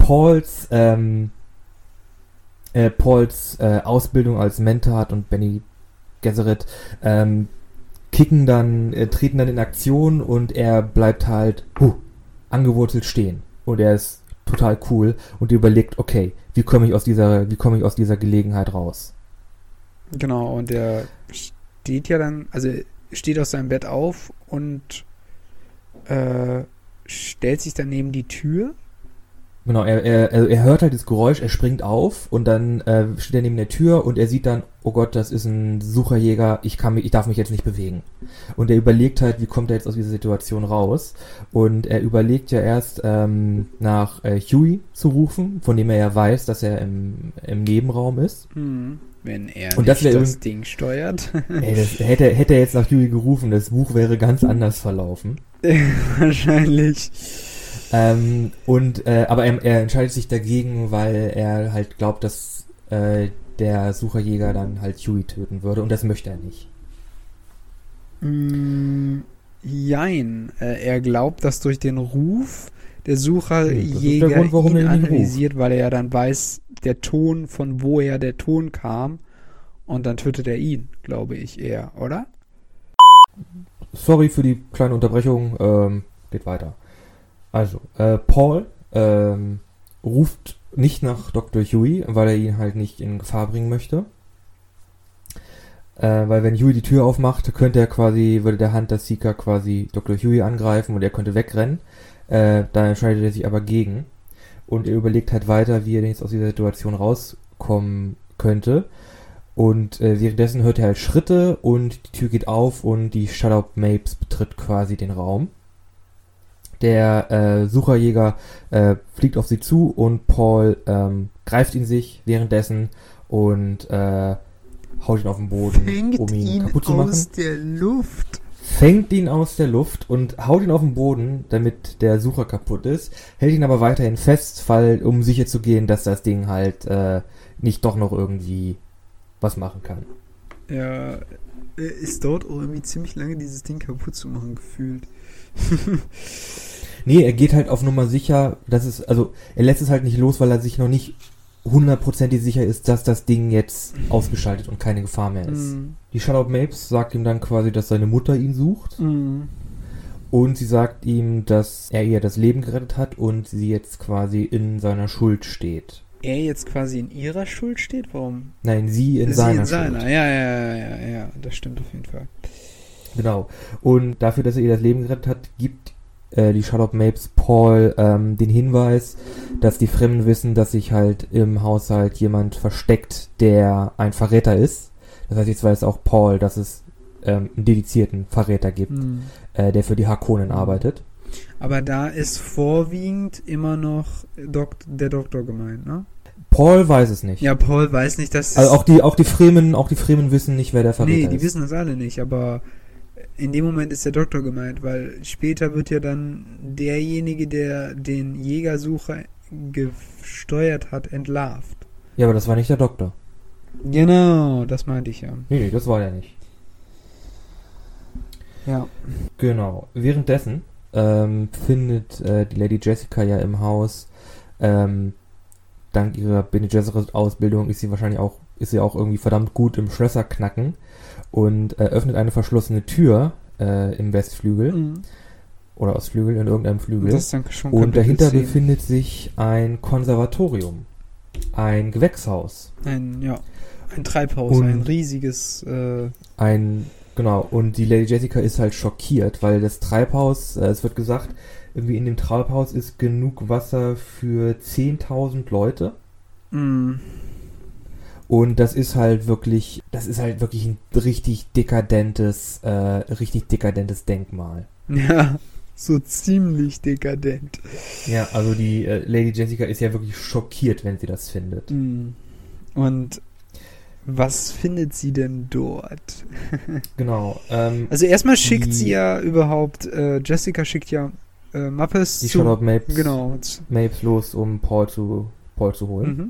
Pauls Ausbildung als Mentat und Benny Gesserit treten dann in Aktion und er bleibt halt angewurzelt stehen. Und er ist total cool und überlegt, okay, wie komme ich aus dieser Gelegenheit raus? Genau, und er steht ja dann, also steht aus seinem Bett auf und stellt sich dann neben die Tür. Genau, er hört halt das Geräusch, er springt auf und dann steht er neben der Tür und er sieht dann, oh Gott, das ist ein Sucherjäger, ich darf mich jetzt nicht bewegen. Und er überlegt halt, wie kommt er jetzt aus dieser Situation raus? Und er überlegt ja erst nach Huey zu rufen, von dem er ja weiß, dass er im Nebenraum ist. Wenn er und nicht das Ding steuert. Ey, hätte er jetzt nach Huey gerufen, das Buch wäre ganz anders verlaufen. Wahrscheinlich. Aber er entscheidet sich dagegen, weil er halt glaubt, dass der Sucherjäger dann halt Huey töten würde und das möchte er nicht. Jein. Er glaubt, dass durch den Ruf der Sucherjäger ihn analysiert, weil er ja dann weiß, der Ton, von woher der Ton kam und dann tötet er ihn, glaube ich eher, oder? Sorry für die kleine Unterbrechung, geht weiter. Also, Paul ruft nicht nach Dr. Huey, weil er ihn halt nicht in Gefahr bringen möchte. Weil wenn Huey die Tür aufmacht, würde der Hunter-Seeker quasi Dr. Huey angreifen und er könnte wegrennen. Da entscheidet er sich aber gegen. Und er überlegt halt weiter, wie er denn jetzt aus dieser Situation rauskommen könnte. Und währenddessen hört er halt Schritte und die Tür geht auf und die Shadow Mapes betritt quasi den Raum. Der Sucherjäger fliegt auf sie zu und Paul greift ihn sich währenddessen und haut ihn auf den Boden, um ihn kaputt zu machen. Fängt ihn aus der Luft und haut ihn auf den Boden, damit der Sucher kaputt ist, hält ihn aber weiterhin fest, um sicher zu gehen, dass das Ding halt nicht doch noch irgendwie was machen kann. Ja, es dauert auch irgendwie ziemlich lange, dieses Ding kaputt zu machen, gefühlt. Nee, er geht halt auf Nummer sicher, er lässt es halt nicht los, weil er sich noch nicht 100% sicher ist, dass das Ding jetzt ausgeschaltet und keine Gefahr mehr ist. Die Shadow Mapes sagt ihm dann quasi, dass seine Mutter ihn sucht. Und sie sagt ihm, dass er ihr das Leben gerettet hat und sie jetzt quasi in seiner Schuld steht. Er jetzt quasi in ihrer Schuld steht? Warum? Nein, sie in seiner Schuld. Ja, das stimmt auf jeden Fall. Genau. Und dafür, dass er ihr das Leben gerettet hat, gibt die Shadow Mapes Paul den Hinweis, dass die Fremden wissen, dass sich halt im Haushalt jemand versteckt, der ein Verräter ist. Das heißt, jetzt weiß auch Paul, dass es einen dedizierten Verräter gibt, der für die Harkonnen arbeitet. Aber da ist vorwiegend immer noch der Doktor gemeint, ne? Paul weiß es nicht. Ja, Paul weiß nicht, dass also auch die Fremen wissen nicht, wer der Verräter ist. Nee, die wissen das alle nicht, aber in dem Moment ist der Doktor gemeint, weil später wird ja dann derjenige, der den Jägersucher gesteuert hat, entlarvt. Ja, aber das war nicht der Doktor. Genau, das meinte ich ja. Nee, das war der nicht. Ja. Genau. Währenddessen findet die Lady Jessica ja im Haus, dank ihrer Bene Gesserit Ausbildung ist sie auch irgendwie verdammt gut im Schlösser knacken und öffnet eine verschlossene Tür, im Westflügel oder Ostflügel, in irgendeinem Flügel. Das ist dann schon Und dahinter Kapitel 10. befindet sich ein Konservatorium, ein Gewächshaus. Ein Treibhaus, Und ein riesiges. Genau, und die Lady Jessica ist halt schockiert, weil das Treibhaus, es wird gesagt, irgendwie in dem Treibhaus ist genug Wasser für 10.000 Leute. Und das ist halt wirklich ein richtig dekadentes Denkmal. Ja, so ziemlich dekadent. Ja, also die Lady Jessica ist ja wirklich schockiert, wenn sie das findet. Und was findet sie denn dort? Genau. Also erstmal schickt sie ja überhaupt, Jessica schickt ja Mappes die Charlotte Mapes, genau. Mapes los, um Paul zu holen.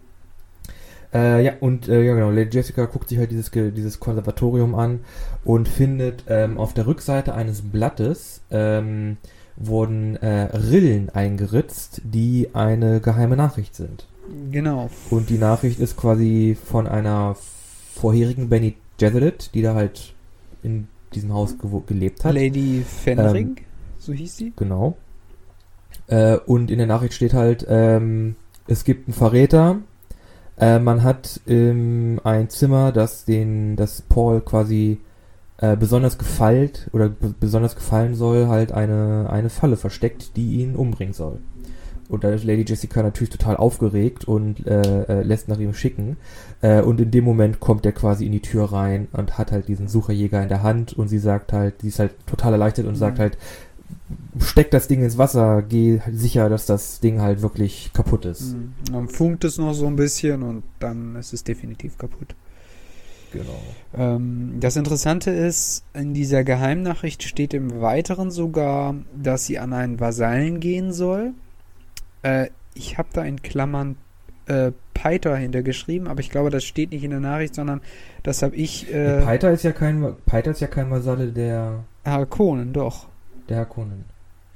Genau, Lady Jessica guckt sich halt dieses Konservatorium an und findet auf der Rückseite eines Blattes wurden Rillen eingeritzt, die eine geheime Nachricht sind. Genau. Und die Nachricht ist quasi von einer vorherigen Bene Gesserit, die da halt in diesem Haus gelebt hat. Lady Fenring, so hieß sie. Genau. Und in der Nachricht steht halt, es gibt einen Verräter. Man hat ein Zimmer, das Paul quasi besonders gefallen soll, halt eine Falle versteckt, die ihn umbringen soll. Und da ist Lady Jessica natürlich total aufgeregt und lässt nach ihm schicken. Und in dem Moment kommt er quasi in die Tür rein und hat halt diesen Sucherjäger in der Hand und sie ist halt total erleichtert und sagt halt, steck das Ding ins Wasser, geh sicher, dass das Ding halt wirklich kaputt ist. Dann funkt es noch so ein bisschen und dann ist es definitiv kaputt. Genau. Das Interessante ist, in dieser Geheimnachricht steht im Weiteren sogar, dass sie an einen Vasallen gehen soll. Ich habe da in Klammern Peiter hintergeschrieben, aber ich glaube, das steht nicht in der Nachricht, sondern das habe ich... Peiter ist ja kein Vasalle der Harkonnen, doch. Der Harkonnen.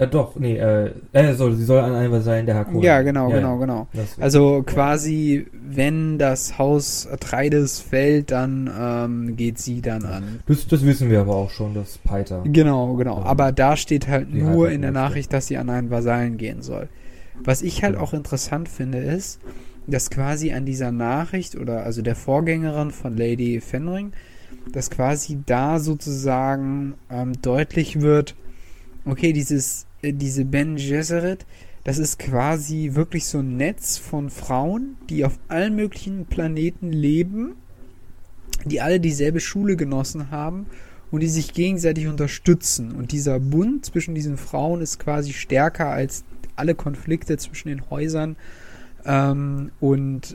Sie soll an einen Vasallen der Harkonnen. Ja, genau. Also quasi, wenn das Haus Atreides fällt, dann geht sie dann an. Das wissen wir aber auch schon, dass Peiter... Genau. Aber da steht halt nur halt in der Nachricht, dass sie an einen Vasallen gehen soll. Was ich halt auch interessant finde, ist, dass quasi an dieser Nachricht oder also der Vorgängerin von Lady Fenring, dass quasi da sozusagen deutlich wird, okay, diese Bene Gesserit, das ist quasi wirklich so ein Netz von Frauen, die auf allen möglichen Planeten leben, die alle dieselbe Schule genossen haben und die sich gegenseitig unterstützen. Und dieser Bund zwischen diesen Frauen ist quasi stärker als alle Konflikte zwischen den Häusern. Und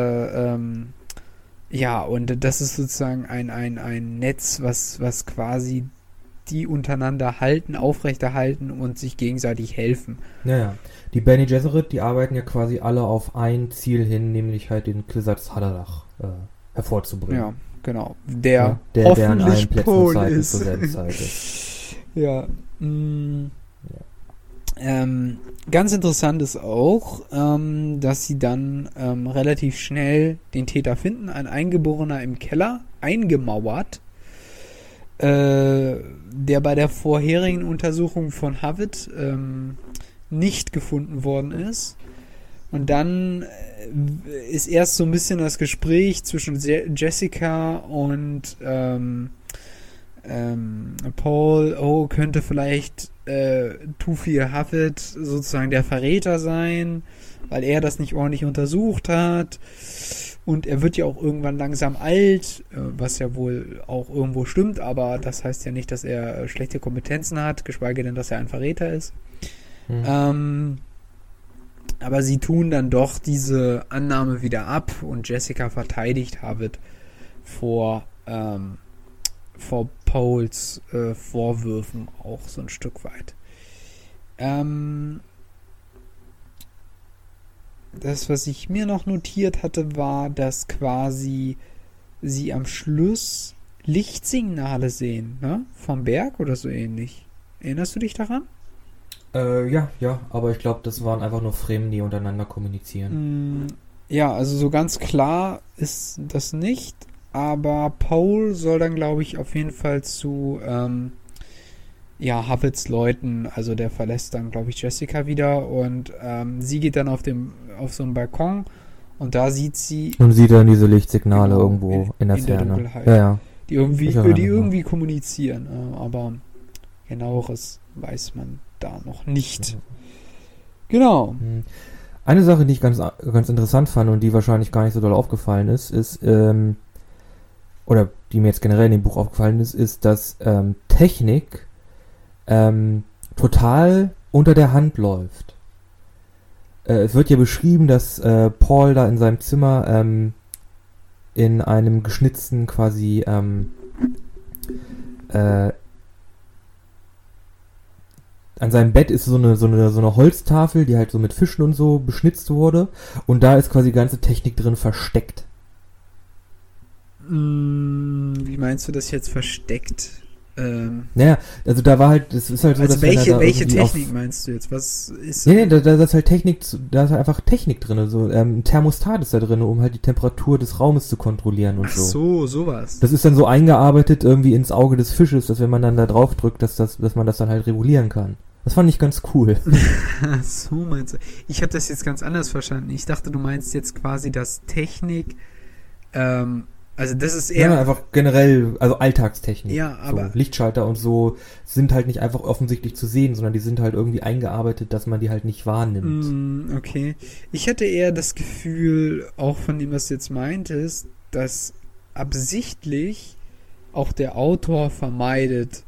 das ist sozusagen ein Netz, was quasi die untereinander aufrechterhalten und sich gegenseitig helfen. Naja, die Bene Gesserit, die arbeiten ja quasi alle auf ein Ziel hin, nämlich halt den Kwisatz Haderach hervorzubringen. Ja, genau. Der an allen Plätzen und Zeiten zur selben Zeit ist. Ja. Ganz interessant ist auch, dass sie dann relativ schnell den Täter finden. Ein Eingeborener im Keller, eingemauert, der bei der vorherigen Untersuchung von Havitt nicht gefunden worden ist. Und dann ist erst so ein bisschen das Gespräch zwischen Jessica und Paul, könnte vielleicht Thufir Hafid sozusagen der Verräter sein, weil er das nicht ordentlich untersucht hat. Und er wird ja auch irgendwann langsam alt, was ja wohl auch irgendwo stimmt, aber das heißt ja nicht, dass er schlechte Kompetenzen hat, geschweige denn, dass er ein Verräter ist. Aber sie tun dann doch diese Annahme wieder ab und Jessica verteidigt Hafid vor Pauls Vorwürfen auch so ein Stück weit. Das, was ich mir noch notiert hatte, war, dass quasi sie am Schluss Lichtsignale sehen, ne? Vom Berg oder so ähnlich. Erinnerst du dich daran? Ja, aber ich glaube, das waren einfach nur Fremen, die untereinander kommunizieren. Ja, also so ganz klar ist das nicht, aber Paul soll dann, glaube ich, auf jeden Fall zu Havets Leuten, also der verlässt dann, glaube ich, Jessica wieder und sie geht dann auf so einen Balkon und da sieht sie Und sieht dann diese Lichtsignale genau, irgendwo in der der Ferne. Dunkelheit, Ja. die irgendwie, Ich erinnere die mich noch. irgendwie kommunizieren, aber genaueres weiß man da noch nicht. Genau. Eine Sache, die ich ganz interessant fand und die wahrscheinlich gar nicht so doll aufgefallen ist, oder die mir jetzt generell in dem Buch aufgefallen ist, dass Technik total unter der Hand läuft. Es wird ja beschrieben, dass Paul da in seinem Zimmer in einem geschnitzten quasi an seinem Bett ist so eine Holztafel, die halt so mit Fischen und so beschnitzt wurde. Und da ist quasi die ganze Technik drin versteckt. Wie meinst du das jetzt versteckt? Naja, also da war halt, das ist halt so, Also dass wenn er da welche irgendwie Technik meinst du jetzt? Was ist... Nee, da ist halt Technik, da ist halt einfach Technik drin. So, ein Thermostat ist da drin, um halt die Temperatur des Raumes zu kontrollieren und Ach so. sowas. Das ist dann so eingearbeitet irgendwie ins Auge des Fisches, dass wenn man dann da drauf drückt, dass man das dann halt regulieren kann. Das fand ich ganz cool. Ach so meinst du. Ich habe das jetzt ganz anders verstanden. Ich dachte, du meinst jetzt quasi, dass Technik, also das ist eher... Ja, einfach generell, also Alltagstechnik. Ja, aber... So, Lichtschalter und so sind halt nicht einfach offensichtlich zu sehen, sondern die sind halt irgendwie eingearbeitet, dass man die halt nicht wahrnimmt. Okay. Ich hatte eher das Gefühl, auch von dem, was du jetzt meintest, dass absichtlich auch der Autor vermeidet,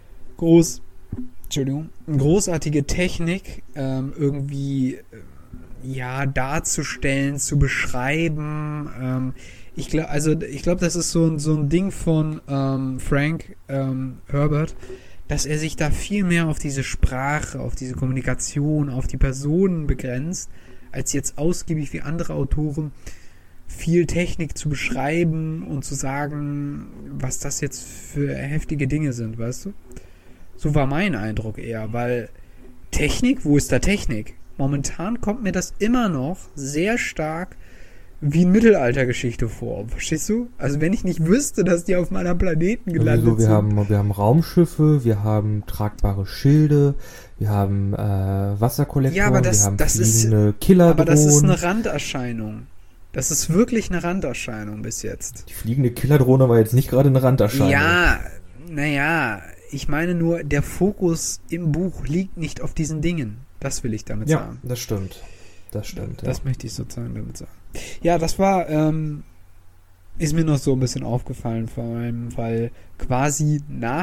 großartige Technik irgendwie darzustellen, zu beschreiben. Ich glaube, das ist so ein Ding von Frank Herbert, dass er sich da viel mehr auf diese Sprache, auf diese Kommunikation, auf die Personen begrenzt, als jetzt ausgiebig wie andere Autoren viel Technik zu beschreiben und zu sagen, was das jetzt für heftige Dinge sind, weißt du? So war mein Eindruck eher, weil Technik, wo ist da Technik? Momentan kommt mir das immer noch sehr stark wie Mittelaltergeschichte vor, verstehst du? Also wenn ich nicht wüsste, dass die auf meinem Planeten gelandet Wir sind. haben Raumschiffe, wir haben tragbare Schilde, wir haben Wasserkollektoren, wir haben fliegende Killerdrohnen. Aber das ist eine Randerscheinung. Das ist wirklich eine Randerscheinung bis jetzt. Die fliegende Killerdrohne war jetzt nicht gerade eine Randerscheinung. Ja, naja, ich meine nur, der Fokus im Buch liegt nicht auf diesen Dingen. Das will ich damit sagen. Ja, das stimmt. Das möchte ich sozusagen damit sagen. Ja, das war, ist mir noch so ein bisschen aufgefallen, vor allem, weil quasi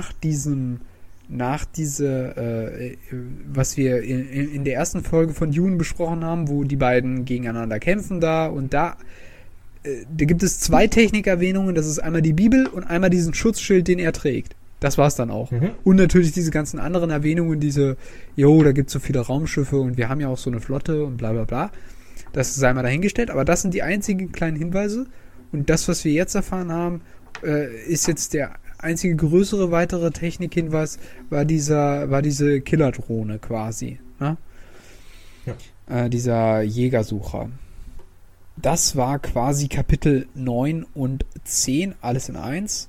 was wir in der ersten Folge von Dune besprochen haben, wo die beiden gegeneinander kämpfen und da gibt es 2 Technikerwähnungen, das ist einmal die Bibel und einmal diesen Schutzschild, den er trägt. Das war's dann auch. Und natürlich diese ganzen anderen Erwähnungen, da gibt's so viele Raumschiffe und wir haben ja auch so eine Flotte und bla bla bla. Das sei mal dahingestellt, aber das sind die einzigen kleinen Hinweise. Und das, was wir jetzt erfahren haben, ist jetzt der einzige größere weitere Technikhinweis, war diese Killerdrohne quasi. Ne? Ja. Dieser Jägersucher. Das war quasi Kapitel 9 und 10, alles in 1.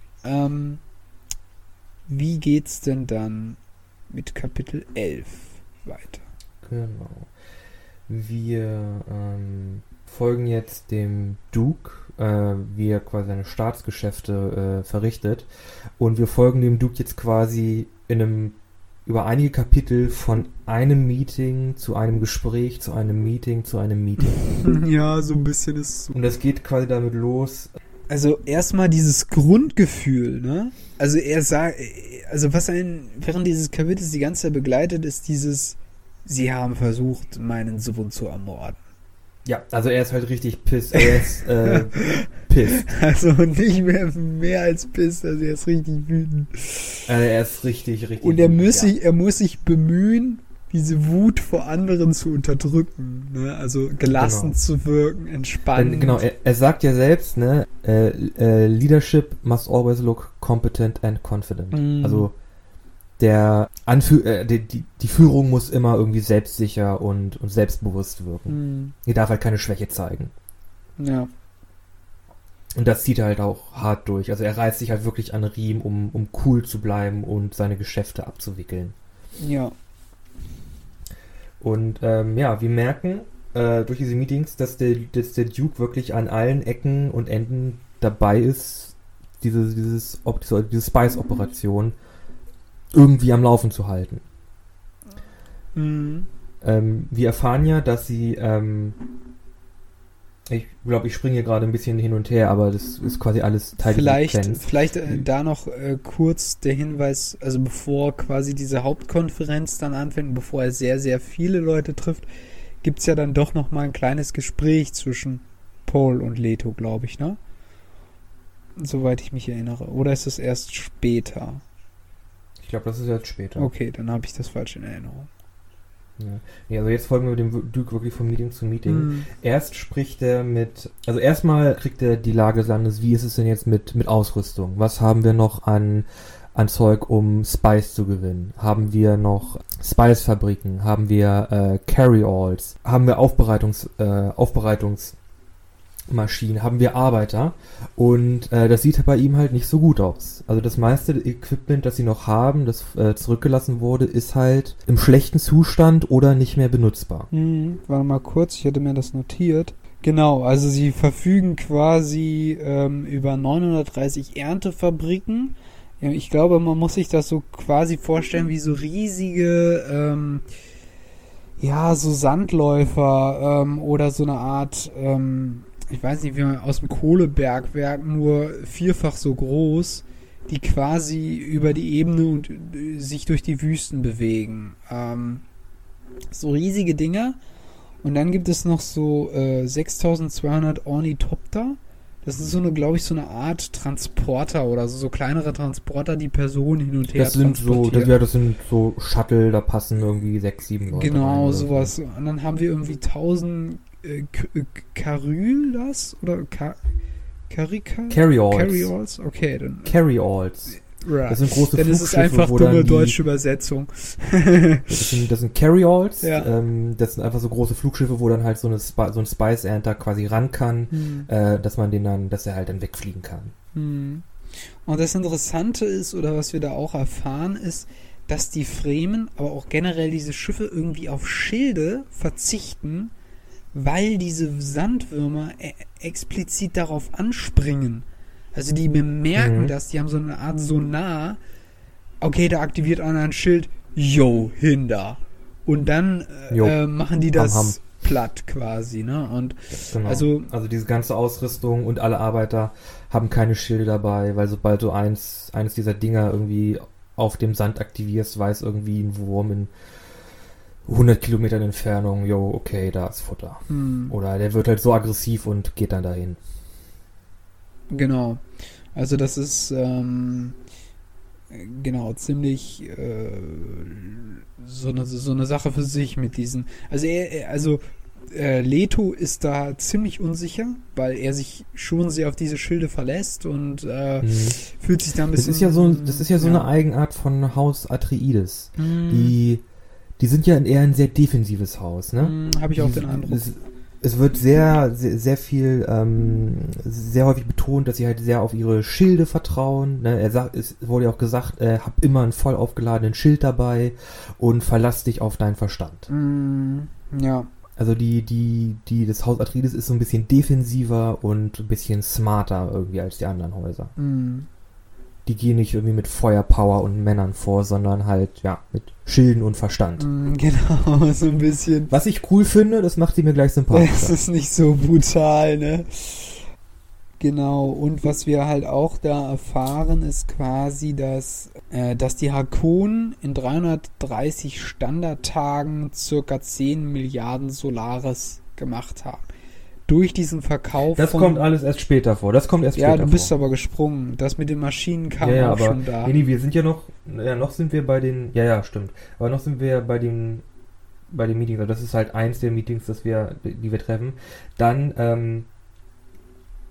Wie geht's denn dann mit Kapitel 11 weiter? Genau. Wir folgen jetzt dem Duke, wie er quasi seine Staatsgeschäfte verrichtet. Und wir folgen dem Duke jetzt quasi über einige Kapitel von einem Meeting zu einem Gespräch, zu einem Meeting, zu einem Meeting. Ja, so ein bisschen ist es so. Und das geht quasi damit los. Also erstmal dieses Grundgefühl, ne? Also er sagt, was einen während dieses Kapitels die ganze Zeit begleitet, ist dieses: Sie haben versucht, meinen Sohn zu ermorden. Ja, also er ist halt richtig pissed. Er ist pissed. Also nicht mehr als pissed, also er ist richtig wütend. Er ist richtig Und er muss sich bemühen, diese Wut vor anderen zu unterdrücken, ne? Also gelassen zu wirken, entspannt. Genau, er sagt ja selbst, ne, Leadership must always look competent and confident. Also die Führung muss immer irgendwie selbstsicher und selbstbewusst wirken. Die darf halt keine Schwäche zeigen. Ja. Und das zieht er halt auch hart durch. Also er reißt sich halt wirklich an den Riemen, um cool zu bleiben und seine Geschäfte abzuwickeln. Ja. Und wir merken durch diese Meetings, dass der Duke wirklich an allen Ecken und Enden dabei ist, diese Spice-Operation irgendwie am Laufen zu halten. Mhm. Wir erfahren ja, dass sie ich glaube, ich springe hier gerade ein bisschen hin und her, aber das ist quasi alles Teil dieser Sequenz. Vielleicht da noch kurz der Hinweis, also bevor quasi diese Hauptkonferenz dann anfängt, bevor er sehr, sehr viele Leute trifft, gibt es ja dann doch noch mal ein kleines Gespräch zwischen Paul und Leto, glaube ich, ne? Soweit ich mich erinnere. Oder ist es erst später? Ich glaube, das ist jetzt später. Okay, dann habe ich das falsch in Erinnerung. Ja, also jetzt folgen wir dem Duke wirklich von Meeting zu Meeting. Erst spricht er also erstmal kriegt er die Lage des Landes, wie ist es denn jetzt mit Ausrüstung? Was haben wir noch an Zeug, um Spice zu gewinnen? Haben wir noch Spice-Fabriken? Haben wir Carry-Alls? Haben wir Aufbereitungsmaschinen? Haben wir Arbeiter? Und das sieht bei ihm halt nicht so gut aus. Also das meiste Equipment, das sie noch haben, das zurückgelassen wurde, ist halt im schlechten Zustand oder nicht mehr benutzbar. Warte mal kurz, ich hätte mir das notiert. Genau, also sie verfügen quasi über 930 Erntefabriken. Ich glaube, man muss sich das so quasi vorstellen wie so riesige, so Sandläufer oder so eine Art, ich weiß nicht, wie man aus dem Kohlebergwerk, nur vierfach so groß, die quasi über die Ebene und sich durch die Wüsten bewegen. So riesige Dinger. Und dann gibt es noch so 6200 Ornithopter. Das ist glaube ich, so eine Art Transporter oder so kleinere Transporter, die Personen hin und her transportieren. Das sind so Shuttle, da passen irgendwie 6, 7 Leute Genau, rein sowas. So. Und dann haben wir irgendwie 1000 Carry-Alls oder Carry-Alls? Okay, dann. Carry-Alls. Right. Das sind große dann Flugschiffe, ist es einfach dumme deutsche Übersetzung. Das sind Carry-Alls. Ja. Das sind einfach so große Flugschiffe, wo dann halt so ein Spice-Ernter quasi ran kann, dass er halt dann wegfliegen kann. Und das Interessante ist, oder was wir da auch erfahren, ist, dass die Fremen, aber auch generell diese Schiffe irgendwie auf Schilde verzichten, weil diese Sandwürmer explizit darauf anspringen. Also die bemerken das, die haben so eine Art Sonar. Okay, da aktiviert einer ein Schild, hinder. Und dann machen die das platt quasi, ne? Und genau. Also diese ganze Ausrüstung und alle Arbeiter haben keine Schilde dabei, weil sobald du eines dieser Dinger irgendwie auf dem Sand aktivierst, weiß irgendwie ein Wurm in 100 Kilometern Entfernung, okay, da ist Futter. Oder der wird halt so aggressiv und geht dann dahin. Genau. Also das ist ziemlich so eine Sache für sich mit diesen. Also Leto ist da ziemlich unsicher, weil er sich schon sehr auf diese Schilde verlässt und fühlt sich da ein bisschen. Das ist ja so eine Eigenart von Haus Atreides. Die sind ja eher ein sehr defensives Haus, ne? Habe ich auch den Eindruck. Es wird sehr, sehr, sehr viel, sehr häufig betont, dass sie halt sehr auf ihre Schilde vertrauen. Ne? Es wurde ja auch gesagt, hab immer einen voll aufgeladenen Schild dabei und verlass dich auf deinen Verstand. Ja. Also das Haus Atreides ist so ein bisschen defensiver und ein bisschen smarter irgendwie als die anderen Häuser. Die gehen nicht irgendwie mit Feuerpower und Männern vor, sondern halt, mit Schilden und Verstand. Genau, so ein bisschen. Was ich cool finde, das macht sie mir gleich sympathisch. Das ist nicht so brutal, ne? Genau, und was wir halt auch da erfahren, ist quasi, dass die Harkonnen in 330 Standardtagen circa 10 Milliarden Solaris gemacht haben. Durch diesen Verkauf. Das kommt alles erst später vor. Ja, du bist aber gesprungen. Das mit den Maschinen kam auch schon da. Nee, wir sind ja noch sind wir bei den, stimmt. Aber noch sind wir bei den Meetings. Also das ist halt eins der Meetings, die wir treffen. Dann,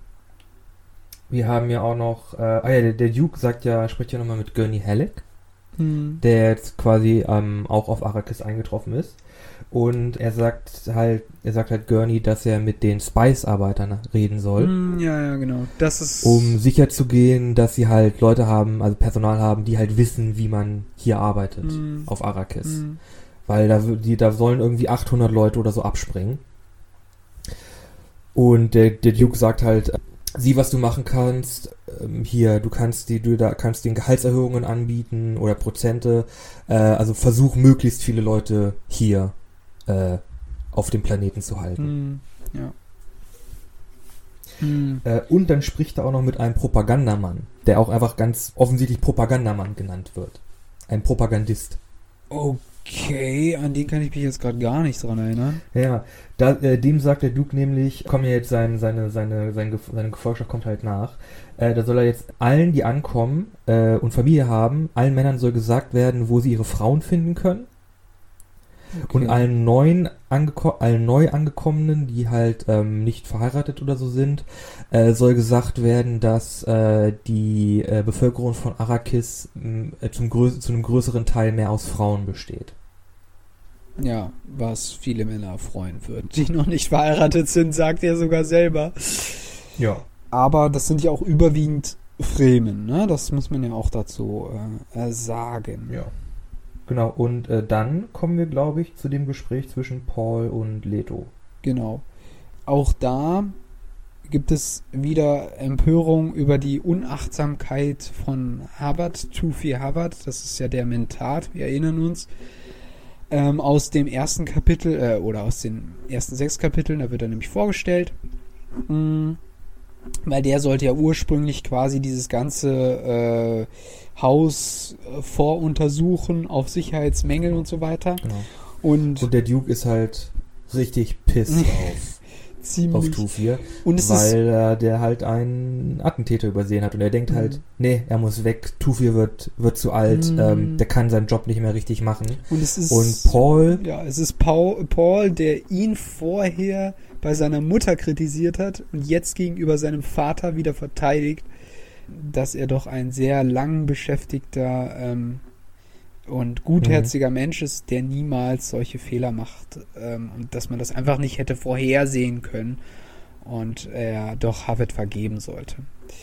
wir haben ja auch noch, der Duke spricht ja nochmal mit Gurney Halleck. der jetzt quasi auch auf Arrakis eingetroffen ist. Und er sagt halt Gurney, dass er mit den Spice-Arbeitern reden soll. Ja, genau. Das ist... Um sicherzugehen, dass sie halt Leute haben, also Personal haben, die halt wissen, wie man hier arbeitet auf Arrakis. Weil da sollen irgendwie 800 Leute oder so abspringen. Und der Duke sagt halt, sieh, was du machen kannst. Hier, du kannst den Gehaltserhöhungen anbieten oder Prozente. Also versuch, möglichst viele Leute hier auf dem Planeten zu halten. Und dann spricht er auch noch mit einem Propagandamann, der auch einfach ganz offensichtlich Propagandamann genannt wird. Ein Propagandist. Okay, an den kann ich mich jetzt gerade gar nicht dran erinnern. Ja, dem sagt der Duke nämlich, kommen ja jetzt seine Gefolgschaft kommt halt nach. Da soll er jetzt allen, die ankommen und Familie haben, allen Männern soll gesagt werden, wo sie ihre Frauen finden können. Okay. Und allen neu Angekommenen, die halt nicht verheiratet oder so sind, soll gesagt werden, dass die Bevölkerung von Arrakis zu einem größeren Teil mehr aus Frauen besteht. Ja, was viele Männer freuen wird, die noch nicht verheiratet sind, sagt er sogar selber. Ja. Aber das sind ja auch überwiegend Fremen, ne? Das muss man ja auch dazu sagen. Ja. Genau, und dann kommen wir, glaube ich, zu dem Gespräch zwischen Paul und Leto. Genau. Auch da gibt es wieder Empörung über die Unachtsamkeit von Hubbard, Tufi Hubbard. Das ist ja der Mentat, wir erinnern uns. Aus dem ersten Kapitel, oder aus den ersten 6 Kapiteln, da wird er nämlich vorgestellt. Weil der sollte ja ursprünglich quasi dieses ganze Haus voruntersuchen auf Sicherheitsmängel und so weiter. Genau. Und der Duke ist halt richtig pissed auf Tufir, weil der halt einen Attentäter übersehen hat und er denkt halt, nee, er muss weg, Tufir wird zu alt, der kann seinen Job nicht mehr richtig machen. Und Paul... Ja, es ist Paul, der ihn vorher bei seiner Mutter kritisiert hat und jetzt gegenüber seinem Vater wieder verteidigt, dass er doch ein sehr lang beschäftigter und gutherziger Mensch ist, der niemals solche Fehler macht und dass man das einfach nicht hätte vorhersehen können und er doch Hubbard vergeben sollte.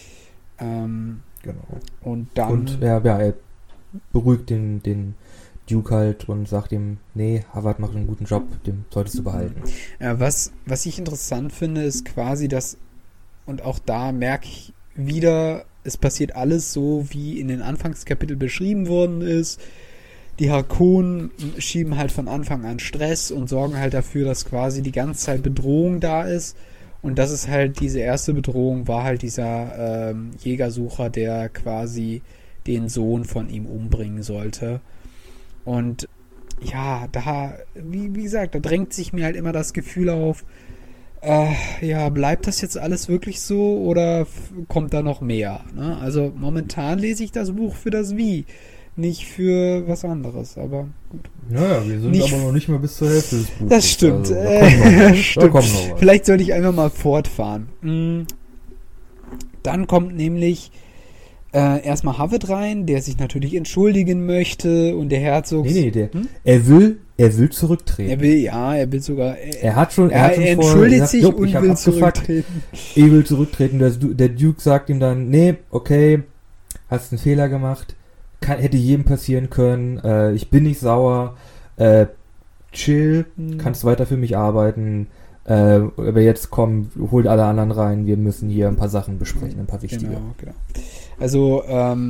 Genau. Und dann... Und er beruhigt den Duke halt und sagt ihm, nee, Hubbard macht einen guten Job, den solltest du behalten. Ja, was ich interessant finde, ist quasi, dass, und auch da merke ich wieder, es passiert alles so, wie in den Anfangskapiteln beschrieben worden ist. Die Harkonnen schieben halt von Anfang an Stress und sorgen halt dafür, dass quasi die ganze Zeit Bedrohung da ist. Und das ist halt, diese erste Bedrohung war halt dieser Jägersucher, der quasi den Sohn von ihm umbringen sollte. Und ja, da, wie gesagt, da drängt sich mir halt immer das Gefühl auf, bleibt das jetzt alles wirklich so oder kommt da noch mehr? Ne? Also momentan lese ich das Buch für das Wie, nicht für was anderes, aber gut. Naja, wir sind aber noch nicht mal bis zur Hälfte des Buches. Das stimmt. Also, da kommt noch was. Vielleicht sollte ich einfach mal fortfahren. Dann kommt nämlich erstmal Hubbard rein, der sich natürlich entschuldigen möchte und der Herzog... Er will zurücktreten. Er will sogar... Er entschuldigt sich und will zurücktreten. Er will zurücktreten. Der Duke sagt ihm dann, nee, okay, hast einen Fehler gemacht, hätte jedem passieren können, ich bin nicht sauer, chill, kannst weiter für mich arbeiten, aber jetzt komm, holt alle anderen rein, wir müssen hier ein paar Sachen besprechen, ein paar wichtige. Genau. Also,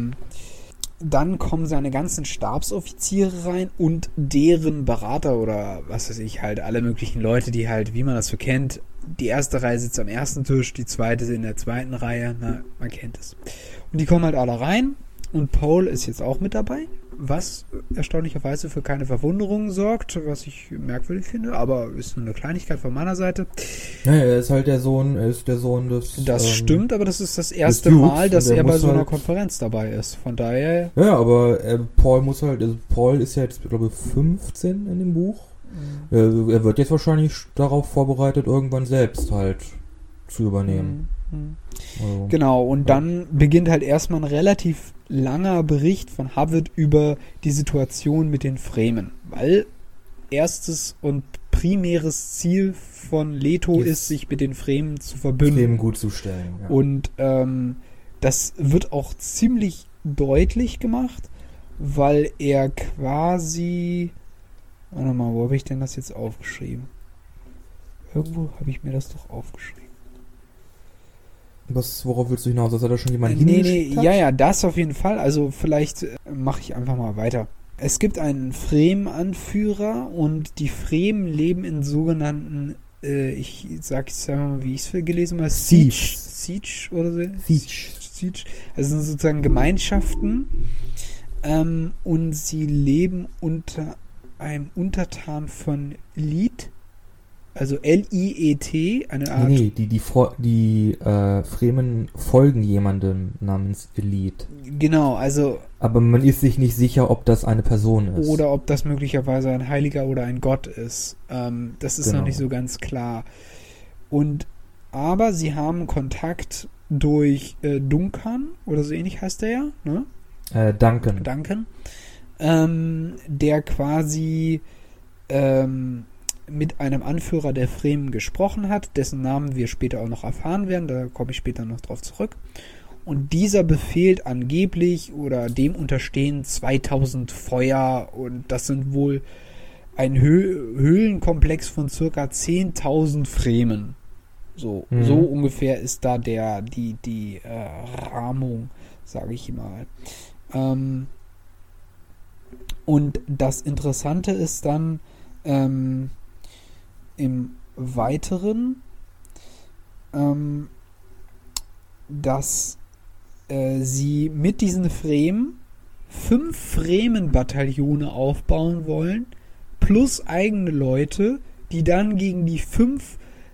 dann kommen seine ganzen Stabsoffiziere rein und deren Berater oder was weiß ich, halt alle möglichen Leute, die halt, wie man das so kennt, die erste Reihe sitzt am ersten Tisch, die zweite in der zweiten Reihe, man kennt es. Und die kommen halt alle rein und Paul ist jetzt auch mit dabei, was erstaunlicherweise für keine Verwunderung sorgt, was ich merkwürdig finde, aber ist nur eine Kleinigkeit von meiner Seite. Ja, er ist halt der Sohn des... Das stimmt, aber das ist das erste Mal, dass er bei so einer Konferenz dabei ist, von daher... Ja, aber Paul ist ja jetzt, glaube ich, 15 in dem Buch. Er wird jetzt wahrscheinlich darauf vorbereitet, irgendwann selbst halt zu übernehmen. Also, Genau, und dann beginnt halt erstmal ein relativ langer Bericht von Havard über die Situation mit den Fremen, weil erstes und primäres Ziel von Leto ist, sich mit den Fremen zu verbünden. Fremen gut zu stellen. Ja. Und das wird auch ziemlich deutlich gemacht, weil er quasi... Warte mal, wo habe ich denn das jetzt aufgeschrieben? Irgendwo habe ich mir das doch aufgeschrieben. Worauf willst du hinaus? Dass er da schon jemand Nee, hingeschickt hat? ja, das auf jeden Fall. Also vielleicht mache ich einfach mal weiter. Es gibt einen Fremen-Anführer und die Fremen leben in sogenannten, ich sag mal, wie ich es gelesen habe, Siege oder so. Siege. Also sind sozusagen Gemeinschaften und sie leben unter einem Untertan von Liet, also L-I-E-T, eine Art... Nee, die Fremen folgen jemandem namens Elite. Genau, also... Aber man ist sich nicht sicher, ob das eine Person ist. Oder ob das möglicherweise ein Heiliger oder ein Gott ist. Das ist noch nicht so ganz klar. Aber sie haben Kontakt durch Duncan, oder so ähnlich heißt der ja, ne? Duncan. Der quasi mit einem Anführer der Fremen gesprochen hat, dessen Namen wir später auch noch erfahren werden, da komme ich später noch drauf zurück. Und dieser befehlt angeblich oder dem unterstehen 2000 Feuer und das sind wohl ein Höhlenkomplex von circa 10.000 Fremen. So ungefähr ist da die Rahmung, sage ich mal. Und das Interessante ist dann im Weiteren, dass sie mit diesen Fremen 5 Fremen-Bataillone aufbauen wollen, plus eigene Leute, die dann gegen die 5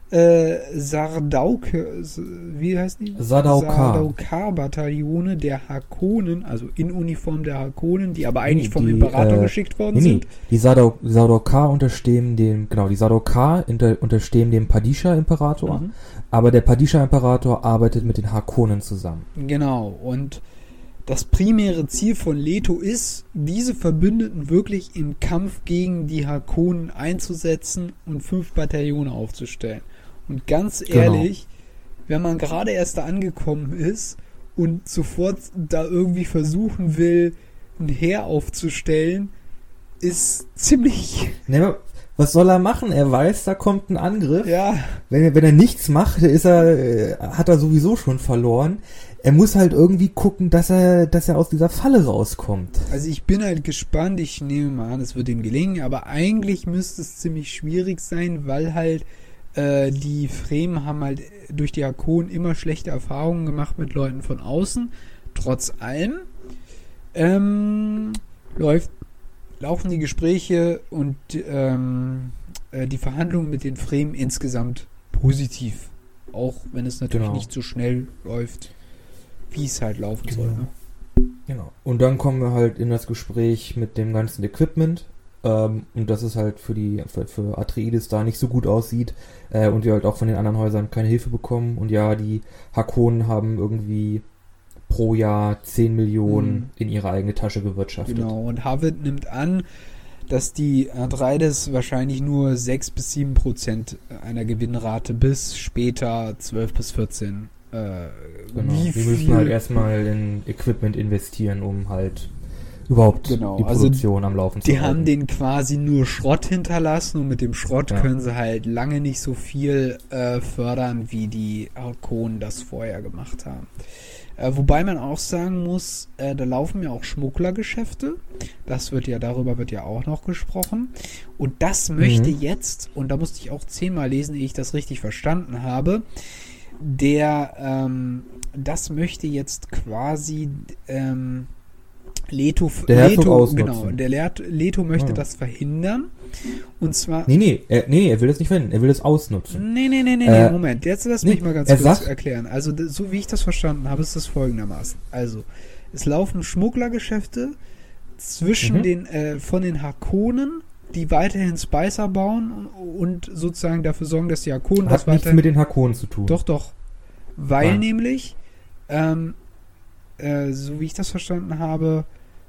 Sardaukar-Bataillone der Hakonen, also in Uniform der Hakonen, die aber eigentlich vom Imperator geschickt worden sind. Die Sardaukar unterstehen dem Padischa-Imperator, aber der Padischa-Imperator arbeitet mit den Hakonen zusammen. Genau, und das primäre Ziel von Leto ist, diese Verbündeten wirklich im Kampf gegen die Hakonen einzusetzen und 5 Bataillone aufzustellen. Und ganz ehrlich, wenn man gerade erst da angekommen ist und sofort da irgendwie versuchen will, ein Heer aufzustellen, ist ziemlich... Ne, was soll er machen? Er weiß, da kommt ein Angriff. Ja. Wenn er nichts macht, hat er sowieso schon verloren. Er muss halt irgendwie gucken, dass er aus dieser Falle rauskommt. Also ich bin halt gespannt, ich nehme mal an, es wird ihm gelingen, aber eigentlich müsste es ziemlich schwierig sein, weil halt die Fremen haben halt durch die Hakonen immer schlechte Erfahrungen gemacht mit Leuten von außen. Trotz allem laufen die Gespräche und die Verhandlungen mit den Fremen insgesamt positiv. Auch wenn es natürlich nicht so schnell läuft, wie es halt laufen soll. Ne? Genau. Und dann kommen wir halt in das Gespräch mit dem ganzen Equipment. Und dass es halt für Atreides da nicht so gut aussieht und wir halt auch von den anderen Häusern keine Hilfe bekommen. Und ja, die Hakonen haben irgendwie pro Jahr 10 Millionen in ihre eigene Tasche gewirtschaftet. Genau, und Havard nimmt an, dass die Atreides wahrscheinlich nur 6-7% einer Gewinnrate bis später 12-14. Genau. Die müssen halt erstmal in Equipment investieren, um halt überhaupt die Produktion am Laufen zu halten. Die haben den quasi nur Schrott hinterlassen und mit dem Schrott können sie halt lange nicht so viel fördern, wie die Hakonen das vorher gemacht haben. Wobei man auch sagen muss, da laufen ja auch Schmugglergeschäfte. Darüber wird ja auch noch gesprochen. Und das möchte jetzt, und da musste ich auch 10-mal lesen, ehe ich das richtig verstanden habe, das möchte jetzt quasi Leto möchte das verhindern. Und zwar... Nee, er will das nicht verhindern, er will das ausnutzen. Nee, Moment, jetzt lass mich mal ganz kurz erklären. Also, so wie ich das verstanden habe, ist das folgendermaßen. Also, es laufen Schmugglergeschäfte zwischen von den Hakonen, die weiterhin Spicer bauen und sozusagen dafür sorgen, dass die Hakonen Hat nichts mit den Hakonen zu tun. Doch. Weil Ja. nämlich, so wie ich das verstanden habe,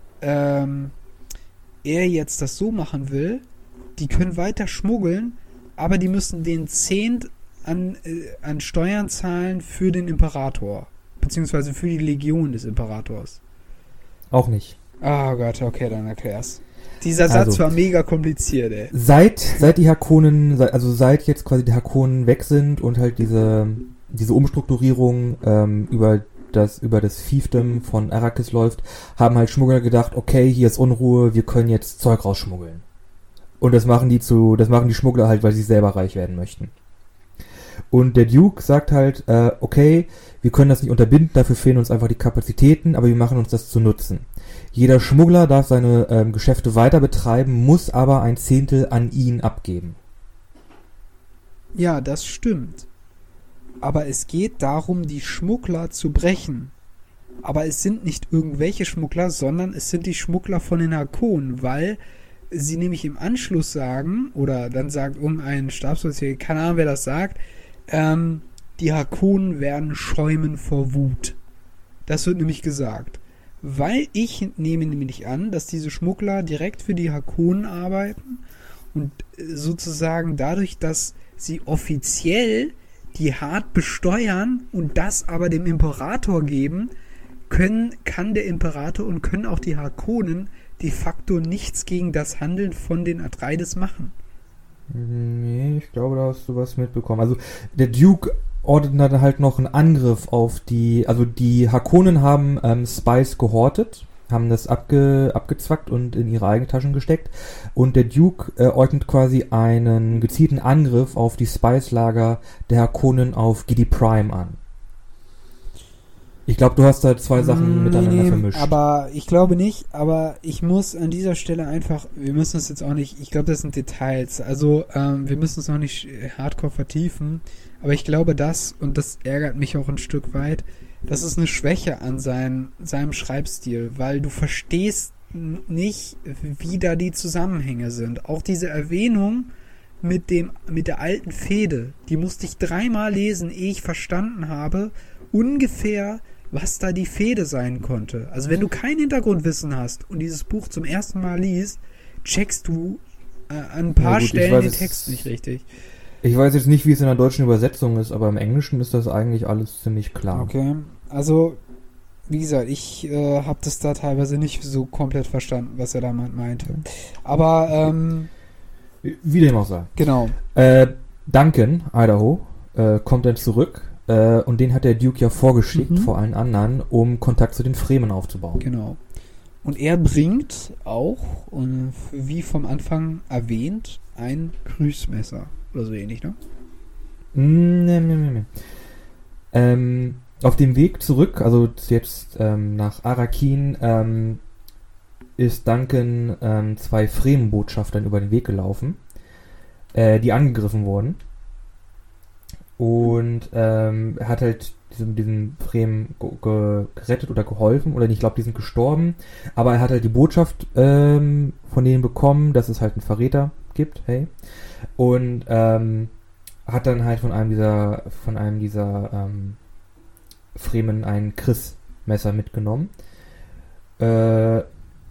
er jetzt das so machen will, die können weiter schmuggeln, aber die müssen den Zehnt an Steuern zahlen für den Imperator. Beziehungsweise für die Legion des Imperators. Auch nicht. Oh Gott, okay, dann erklär's. Dieser Satz Also, war mega kompliziert, ey. Seit die Harkonnen, seit jetzt quasi die Harkonnen weg sind und halt diese Umstrukturierung über das Fiefdom von Arrakis läuft, haben halt Schmuggler gedacht, okay, hier ist Unruhe, wir können jetzt Zeug rausschmuggeln. Und das machen die Schmuggler halt, weil sie selber reich werden möchten. Und der Duke sagt halt, okay, wir können das nicht unterbinden, dafür fehlen uns einfach die Kapazitäten, aber wir machen uns das zu Nutzen. Jeder Schmuggler darf seine Geschäfte weiter betreiben, muss aber ein Zehntel an ihn abgeben. Ja, das stimmt. Aber es geht darum, die Schmuggler zu brechen. Aber es sind nicht irgendwelche Schmuggler, sondern es sind die Schmuggler von den Harkonnen, weil sie nämlich im Anschluss sagen, oder dann sagt irgendein Stabsoffizier, keine Ahnung, wer das sagt, die Harkonnen werden schäumen vor Wut. Das wird nämlich gesagt. Weil ich nehme nämlich an, dass diese Schmuggler direkt für die Harkonnen arbeiten und sozusagen dadurch, dass sie offiziell die hart besteuern und das aber dem Imperator geben, kann der Imperator und können auch die Harkonnen de facto nichts gegen das Handeln von den Atreides machen. Nee, ich glaube, da hast du was mitbekommen. Also der Duke ordnet dann halt noch einen Angriff auf die Harkonnen haben Spice gehortet, haben das abgezwackt und in ihre eigenen Taschen gesteckt, und der Duke ordnet quasi einen gezielten Angriff auf die Spice-Lager der Harkonnen auf Giedi Prime an. Ich glaube, du hast da zwei Sachen miteinander vermischt. Aber ich glaube nicht, aber ich muss an dieser Stelle einfach, wir müssen es jetzt auch nicht, ich glaube, das sind Details, also wir müssen es noch nicht hardcore vertiefen, aber ich glaube und das ärgert mich auch ein Stück weit, das ist eine Schwäche an seinem Schreibstil, weil du verstehst nicht, wie da die Zusammenhänge sind. Auch diese Erwähnung mit der alten Fehde, die musste ich 3-mal lesen, ehe ich verstanden habe, ungefähr, was da die Fehde sein konnte. Also wenn du kein Hintergrundwissen hast und dieses Buch zum ersten Mal liest, checkst du an ein paar Stellen den Text nicht richtig. Ich weiß jetzt nicht, wie es in der deutschen Übersetzung ist, aber im Englischen ist das eigentlich alles ziemlich klar. Okay, also wie gesagt, ich habe das da teilweise nicht so komplett verstanden, was er damit meinte. Aber wie dem auch sei. genau. Duncan, Idaho, kommt dann zurück. Und den hat der Duke ja vorgeschickt, vor allen anderen, um Kontakt zu den Fremen aufzubauen. Genau. Und er bringt auch, wie vom Anfang erwähnt, ein Grüßmesser. Oder so ähnlich, ne? Nee. Auf dem Weg zurück, also jetzt nach Arrakeen, ist Duncan 2 Fremenbotschaftern über den Weg gelaufen, die angegriffen wurden. Und er hat halt diesen Fremen gerettet oder geholfen, oder ich glaube, die sind gestorben, aber er hat halt die Botschaft von denen bekommen, dass es halt einen Verräter gibt, hey, und hat dann halt von einem dieser Fremen ein Chris-Messer mitgenommen. So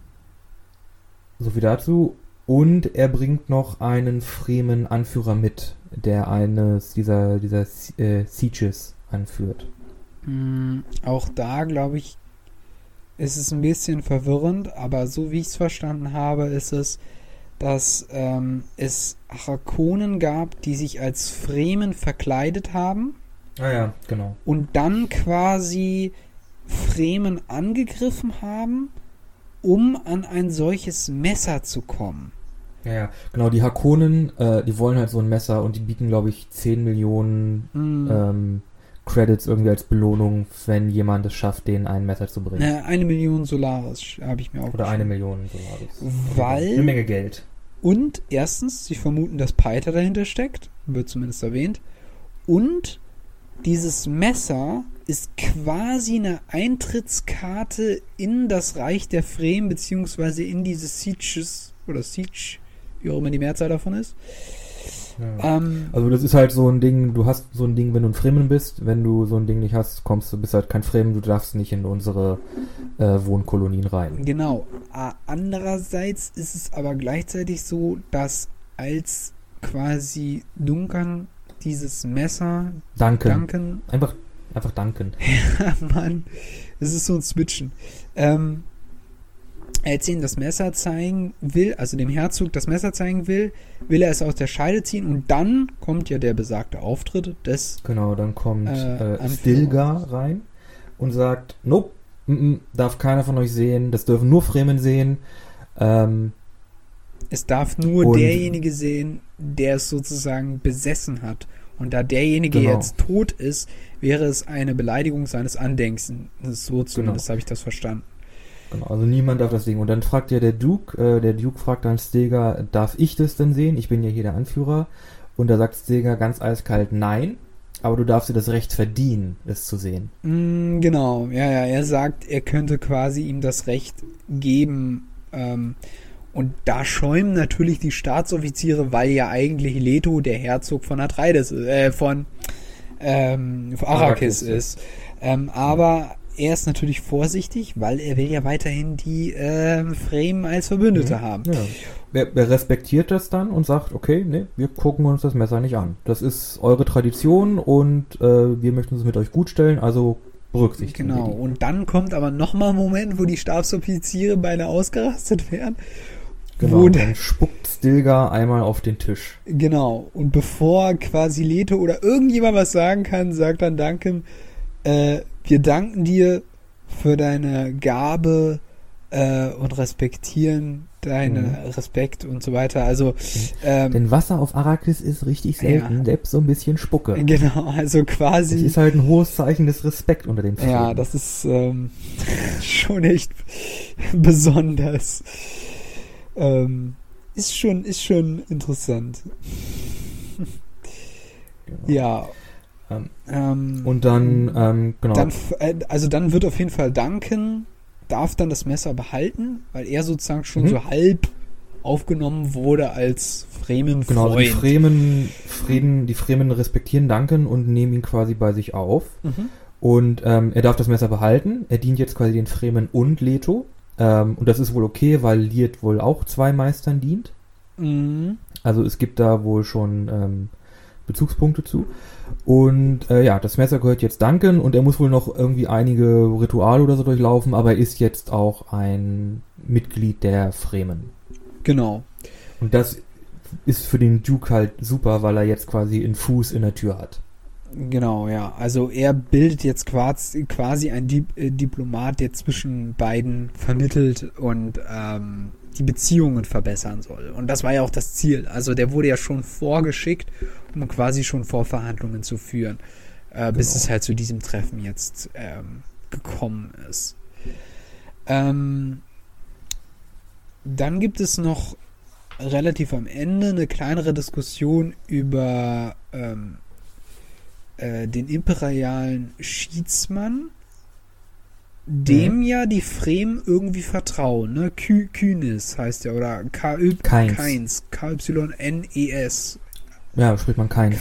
viel dazu. Und er bringt noch einen Fremen-Anführer mit, der eines dieser Sieges anführt. Auch da, glaube ich, ist es ein bisschen verwirrend, aber so wie ich es verstanden habe, ist es, dass es Harkonnen gab, die sich als Fremen verkleidet haben. Ah ja, genau. Und dann quasi Fremen angegriffen haben, um an ein solches Messer zu kommen. Ja, genau, die Harkonnen, die wollen halt so ein Messer und die bieten, glaube ich, 10 Millionen Credits irgendwie als Belohnung, wenn jemand es schafft, denen ein Messer zu bringen. 1 Million Solaris habe ich mir auch Oder 1 Million Solaris. Weil... Eine Menge Geld. Und erstens, sie vermuten, dass Peiter dahinter steckt, wird zumindest erwähnt. Und dieses Messer ist quasi eine Eintrittskarte in das Reich der Fremen, beziehungsweise in diese Sieges, oder Siege, wie auch immer die Mehrzahl davon ist. Ja. Also das ist halt so ein Ding, du hast so ein Ding, wenn du ein Fremen bist, wenn du so ein Ding nicht hast, bist halt kein Fremen, du darfst nicht in unsere Wohnkolonien rein. Genau. Andererseits ist es aber gleichzeitig so, dass als quasi Duncan dieses Messer Duncan. Einfach Duncan. Ja, Mann. Es ist so ein Switchen. Als ihm das Messer zeigen will, also dem Herzog das Messer zeigen will, will er es aus der Scheide ziehen und dann kommt ja der besagte Auftritt des... Genau, dann kommt Stilgar rein und sagt, nope, darf keiner von euch sehen, das dürfen nur Fremen sehen. Es darf nur derjenige sehen, der es sozusagen besessen hat. Und da derjenige jetzt tot ist, wäre es eine Beleidigung seines Andenkens. So zumindest habe ich das verstanden. Genau, also niemand darf das sehen. Und dann fragt ja der Duke fragt dann Stilgar, darf ich das denn sehen? Ich bin ja hier der Anführer. Und da sagt Stilgar ganz eiskalt, nein, aber du darfst dir das Recht verdienen, es zu sehen. Genau, ja, er sagt, er könnte quasi ihm das Recht geben. Und da schäumen natürlich die Staatsoffiziere, weil ja eigentlich Leto der Herzog von Atreides, von Arrakis ist. Aber er ist natürlich vorsichtig, weil er will ja weiterhin die Fremen als Verbündete haben. Ja. Er respektiert das dann und sagt, okay, nee, wir gucken uns das Messer nicht an. Das ist eure Tradition und wir möchten es mit euch gut stellen, also berücksichtigen. Genau, und dann kommt aber nochmal ein Moment, wo die Stabsoffiziere beinahe ausgerastet werden. Genau, dann spuckt Stilgar einmal auf den Tisch. Genau, und bevor quasi Leto oder irgendjemand was sagen kann, sagt dann Duncan, wir danken dir für deine Gabe und respektieren deine Respekt und so weiter. Also denn Wasser auf Arrakis ist richtig selten, selbst so ein bisschen Spucke. Genau, also quasi. Das ist halt ein hohes Zeichen des Respekts unter den Fremen. Ja, das ist schon echt besonders. Ist schon interessant. Ja. Und dann, genau. Dann wird auf jeden Fall Duncan, darf dann das Messer behalten, weil er sozusagen schon so halb aufgenommen wurde als Fremen-Freund. Genau, die Fremen respektieren Duncan und nehmen ihn quasi bei sich auf. Und er darf das Messer behalten. Er dient jetzt quasi den Fremen und Leto. Und das ist wohl okay, weil Liet wohl auch 2 Meistern dient. Also es gibt da wohl schon Bezugspunkte zu. Und das Messer gehört jetzt Duncan und er muss wohl noch irgendwie einige Rituale oder so durchlaufen, aber er ist jetzt auch ein Mitglied der Fremen. Genau. Und das ist für den Duke halt super, weil er jetzt quasi einen Fuß in der Tür hat. Genau, ja. Also er bildet jetzt quasi ein Diplomat, der zwischen beiden vermittelt und die Beziehungen verbessern soll. Und das war ja auch das Ziel. Also der wurde ja schon vorgeschickt, um quasi schon Vorverhandlungen zu führen, bis es halt zu diesem Treffen jetzt gekommen ist. Dann gibt es noch relativ am Ende eine kleinere Diskussion über den imperialen Schiedsmann, dem ja die Fremen irgendwie vertrauen, ne? Kynes heißt der, oder Kynes. K-Y-N-E-S. Ja, spricht man Kynes.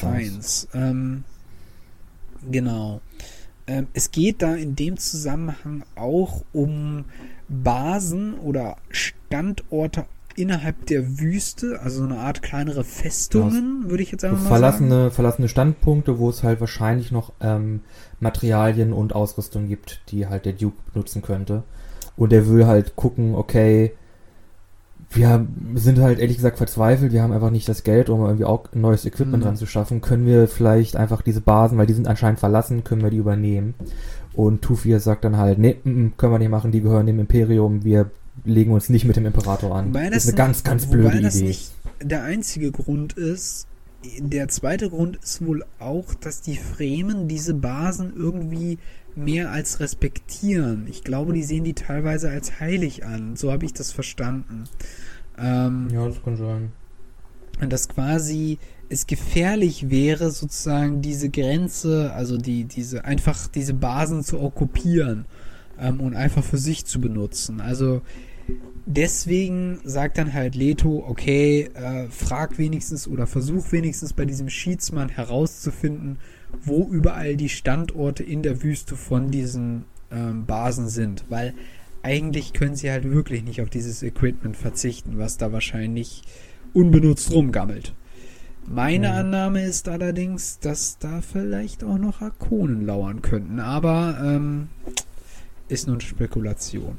Genau. Es geht da in dem Zusammenhang auch um Basen oder Standorte innerhalb der Wüste, also eine Art kleinere Festungen, würde ich jetzt einfach mal sagen. Verlassene Standpunkte, wo es halt wahrscheinlich noch Materialien und Ausrüstung gibt, die halt der Duke benutzen könnte. Und er will halt gucken, okay, wir sind halt ehrlich gesagt verzweifelt, wir haben einfach nicht das Geld, um irgendwie auch neues Equipment dran zu schaffen. Können wir vielleicht einfach diese Basen, weil die sind anscheinend verlassen, können wir die übernehmen? Und Thufir sagt dann halt, nee, können wir nicht machen, die gehören dem Imperium, wir legen uns nicht mit dem Imperator an. Das ist eine ganz, ganz blöde Idee. Wobei das nicht der einzige Grund ist. Der zweite Grund ist wohl auch, dass die Fremen diese Basen irgendwie mehr als respektieren. Ich glaube, die sehen die teilweise als heilig an. So habe ich das verstanden. Ja, das kann sein. Und dass quasi es gefährlich wäre, sozusagen diese Grenze, also diese Basen zu okkupieren und einfach für sich zu benutzen. Also Deswegen sagt dann halt Leto, okay, frag wenigstens oder versuch wenigstens bei diesem Schiedsmann herauszufinden, wo überall die Standorte in der Wüste von diesen Basen sind, weil eigentlich können sie halt wirklich nicht auf dieses Equipment verzichten, was da wahrscheinlich unbenutzt rumgammelt. Meine Annahme ist allerdings, dass da vielleicht auch noch Harkonnen lauern könnten, aber ist nur eine Spekulation.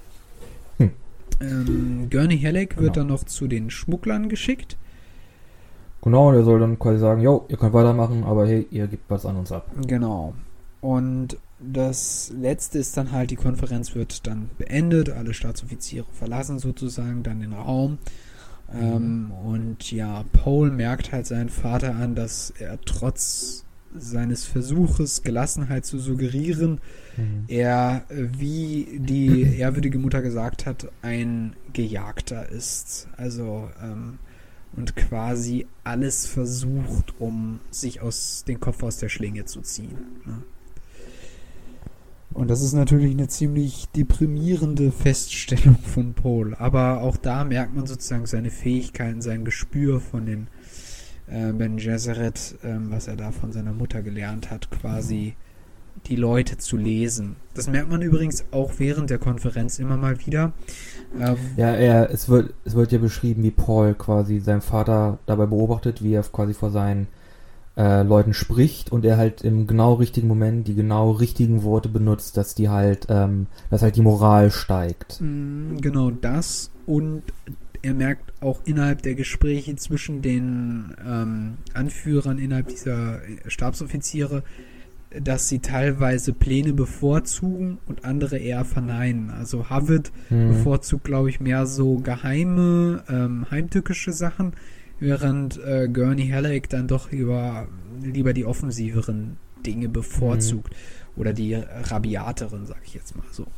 Gurney Halleck wird dann noch zu den Schmugglern geschickt. Genau, der soll dann quasi sagen, jo, ihr könnt weitermachen, aber hey, ihr gebt was an uns ab. Genau. Und das letzte ist dann halt, die Konferenz wird dann beendet, alle Staatsoffiziere verlassen sozusagen dann den Raum. Und ja, Paul merkt halt seinen Vater an, dass er trotz seines Versuches, Gelassenheit zu suggerieren, er, wie die ehrwürdige Mutter gesagt hat, ein Gejagter ist. Also, und quasi alles versucht, um sich den Kopf aus der Schlinge zu ziehen. Ne? Und das ist natürlich eine ziemlich deprimierende Feststellung von Paul. Aber auch da merkt man sozusagen seine Fähigkeiten, sein Gespür von den Ben Gesserit, was er da von seiner Mutter gelernt hat, quasi die Leute zu lesen. Das merkt man übrigens auch während der Konferenz immer mal wieder. Es wird ja beschrieben, wie Paul quasi seinen Vater dabei beobachtet, wie er quasi vor seinen Leuten spricht und er halt im genau richtigen Moment die genau richtigen Worte benutzt, dass die halt, dass halt die Moral steigt. Genau das, und er merkt auch innerhalb der Gespräche zwischen den Anführern innerhalb dieser Stabsoffiziere, dass sie teilweise Pläne bevorzugen und andere eher verneinen. Also Havid bevorzugt, glaube ich, mehr so geheime, heimtückische Sachen, während Gurney Halleck dann doch lieber die offensiveren Dinge bevorzugt. Oder die rabiateren, sag ich jetzt mal so.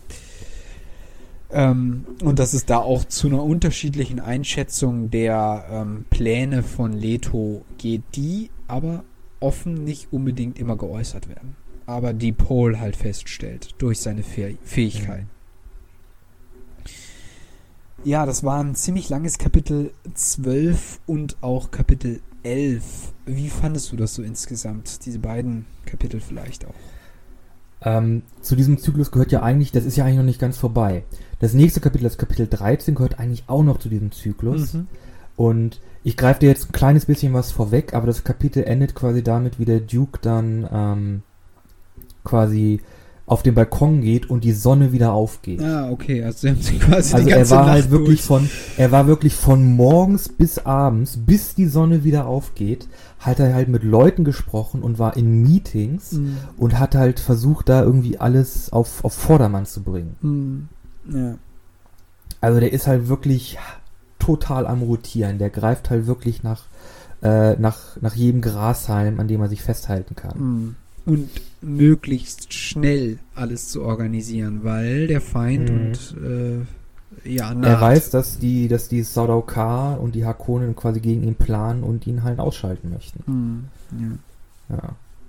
Und dass es da auch zu einer unterschiedlichen Einschätzung der Pläne von Leto geht, die aber offen nicht unbedingt immer geäußert werden. Aber die Paul halt feststellt durch seine Fähigkeit. Ja, das war ein ziemlich langes Kapitel 12 und auch Kapitel 11. Wie fandest du das so insgesamt? Diese beiden Kapitel vielleicht auch. Zu diesem Zyklus gehört ja eigentlich, das ist ja eigentlich noch nicht ganz vorbei. Das nächste Kapitel, das Kapitel 13, gehört eigentlich auch noch zu diesem Zyklus. Und ich greife dir jetzt ein kleines bisschen was vorweg, aber das Kapitel endet quasi damit, wie der Duke dann quasi auf den Balkon geht und die Sonne wieder aufgeht. Ah, okay, also sie haben sie quasi also die ganze er war Nacht halt wirklich durch. er war wirklich von morgens bis abends, bis die Sonne wieder aufgeht, hat er halt mit Leuten gesprochen und war in Meetings und hat halt versucht, da irgendwie alles auf Vordermann zu bringen. Ja. Also der ist halt wirklich total am Rotieren. Der greift halt wirklich nach jedem Grashalm, an dem er sich festhalten kann. Und möglichst schnell alles zu organisieren, weil der Feind naht. Er weiß, dass die Sardaukar und die Harkonnen quasi gegen ihn planen und ihn halt ausschalten möchten. Ja.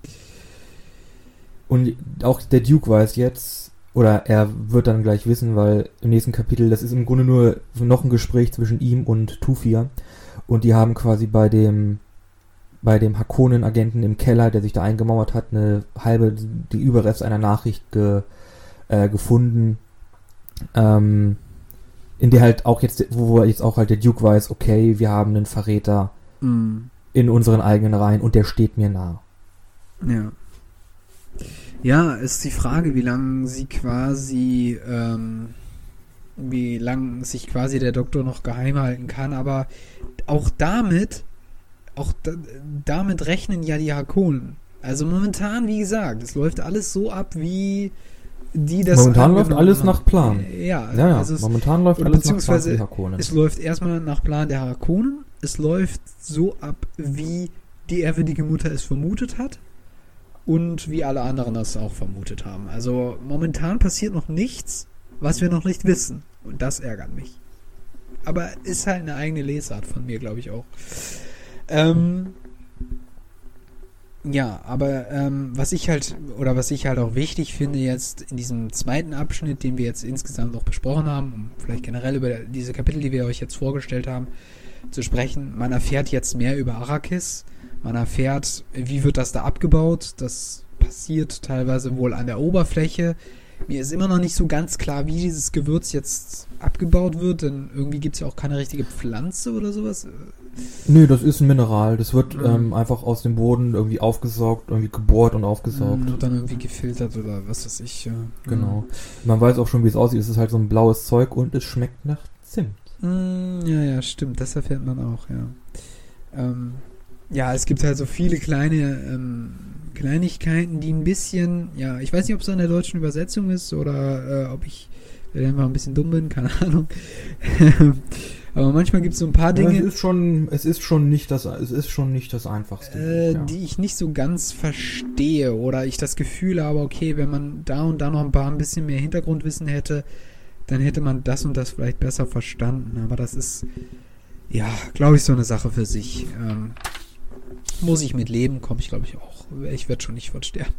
Und auch der Duke weiß jetzt, oder er wird dann gleich wissen, weil im nächsten Kapitel, das ist im Grunde nur noch ein Gespräch zwischen ihm und Tufir, und die haben quasi bei dem Harkonnen-Agenten im Keller, der sich da eingemauert hat, die Überreste einer Nachricht gefunden, in der halt auch jetzt, wo jetzt auch halt der Duke weiß, okay, wir haben einen Verräter in unseren eigenen Reihen und der steht mir nah. Ja. Ja, ist die Frage, wie lange sich quasi der Doktor noch geheim halten kann, aber auch damit rechnen ja die Harkonnen. Also momentan, wie gesagt, es läuft alles so ab, wie die das momentan läuft alles nach Plan. Ja, also momentan läuft alles nach Plan der Harkonnen. Es läuft erstmal nach Plan der Harkonnen. Es läuft so ab, wie die ehrwürdige Mutter es vermutet hat und wie alle anderen das auch vermutet haben. Also momentan passiert noch nichts, was wir noch nicht wissen. Und das ärgert mich. Aber ist halt eine eigene Lesart von mir, glaube ich auch. Ja, aber was ich halt auch wichtig finde jetzt in diesem zweiten Abschnitt, den wir jetzt insgesamt auch besprochen haben, um vielleicht generell über diese Kapitel, die wir euch jetzt vorgestellt haben, zu sprechen. Man erfährt jetzt mehr über Arrakis. Man erfährt, wie wird das da abgebaut. Das passiert teilweise wohl an der Oberfläche. Mir ist immer noch nicht so ganz klar, wie dieses Gewürz jetzt abgebaut wird, denn irgendwie gibt es ja auch keine richtige Pflanze oder sowas. Nö, das ist ein Mineral. Das wird einfach aus dem Boden irgendwie aufgesaugt, irgendwie gebohrt und aufgesaugt. Und dann irgendwie gefiltert oder was weiß ich. Ja. Genau. Man weiß auch schon, wie es aussieht. Es ist halt so ein blaues Zeug und es schmeckt nach Zimt. Ja, stimmt. Das erfährt man auch, ja. Ja, es gibt halt so viele kleine Kleinigkeiten, die ein bisschen, ja, ich weiß nicht, ob es an der deutschen Übersetzung ist oder ob ich einfach ein bisschen dumm bin, keine Ahnung. Aber manchmal gibt es so ein paar Dinge. Ja, es ist schon nicht das Einfachste. Die ich nicht so ganz verstehe oder ich das Gefühl habe, okay, wenn man da und da noch ein bisschen mehr Hintergrundwissen hätte, dann hätte man das und das vielleicht besser verstanden. Aber das ist, ja, glaube ich, so eine Sache für sich. Muss ich mit leben, komme ich, glaube ich, auch. Ich werde schon nicht von sterben.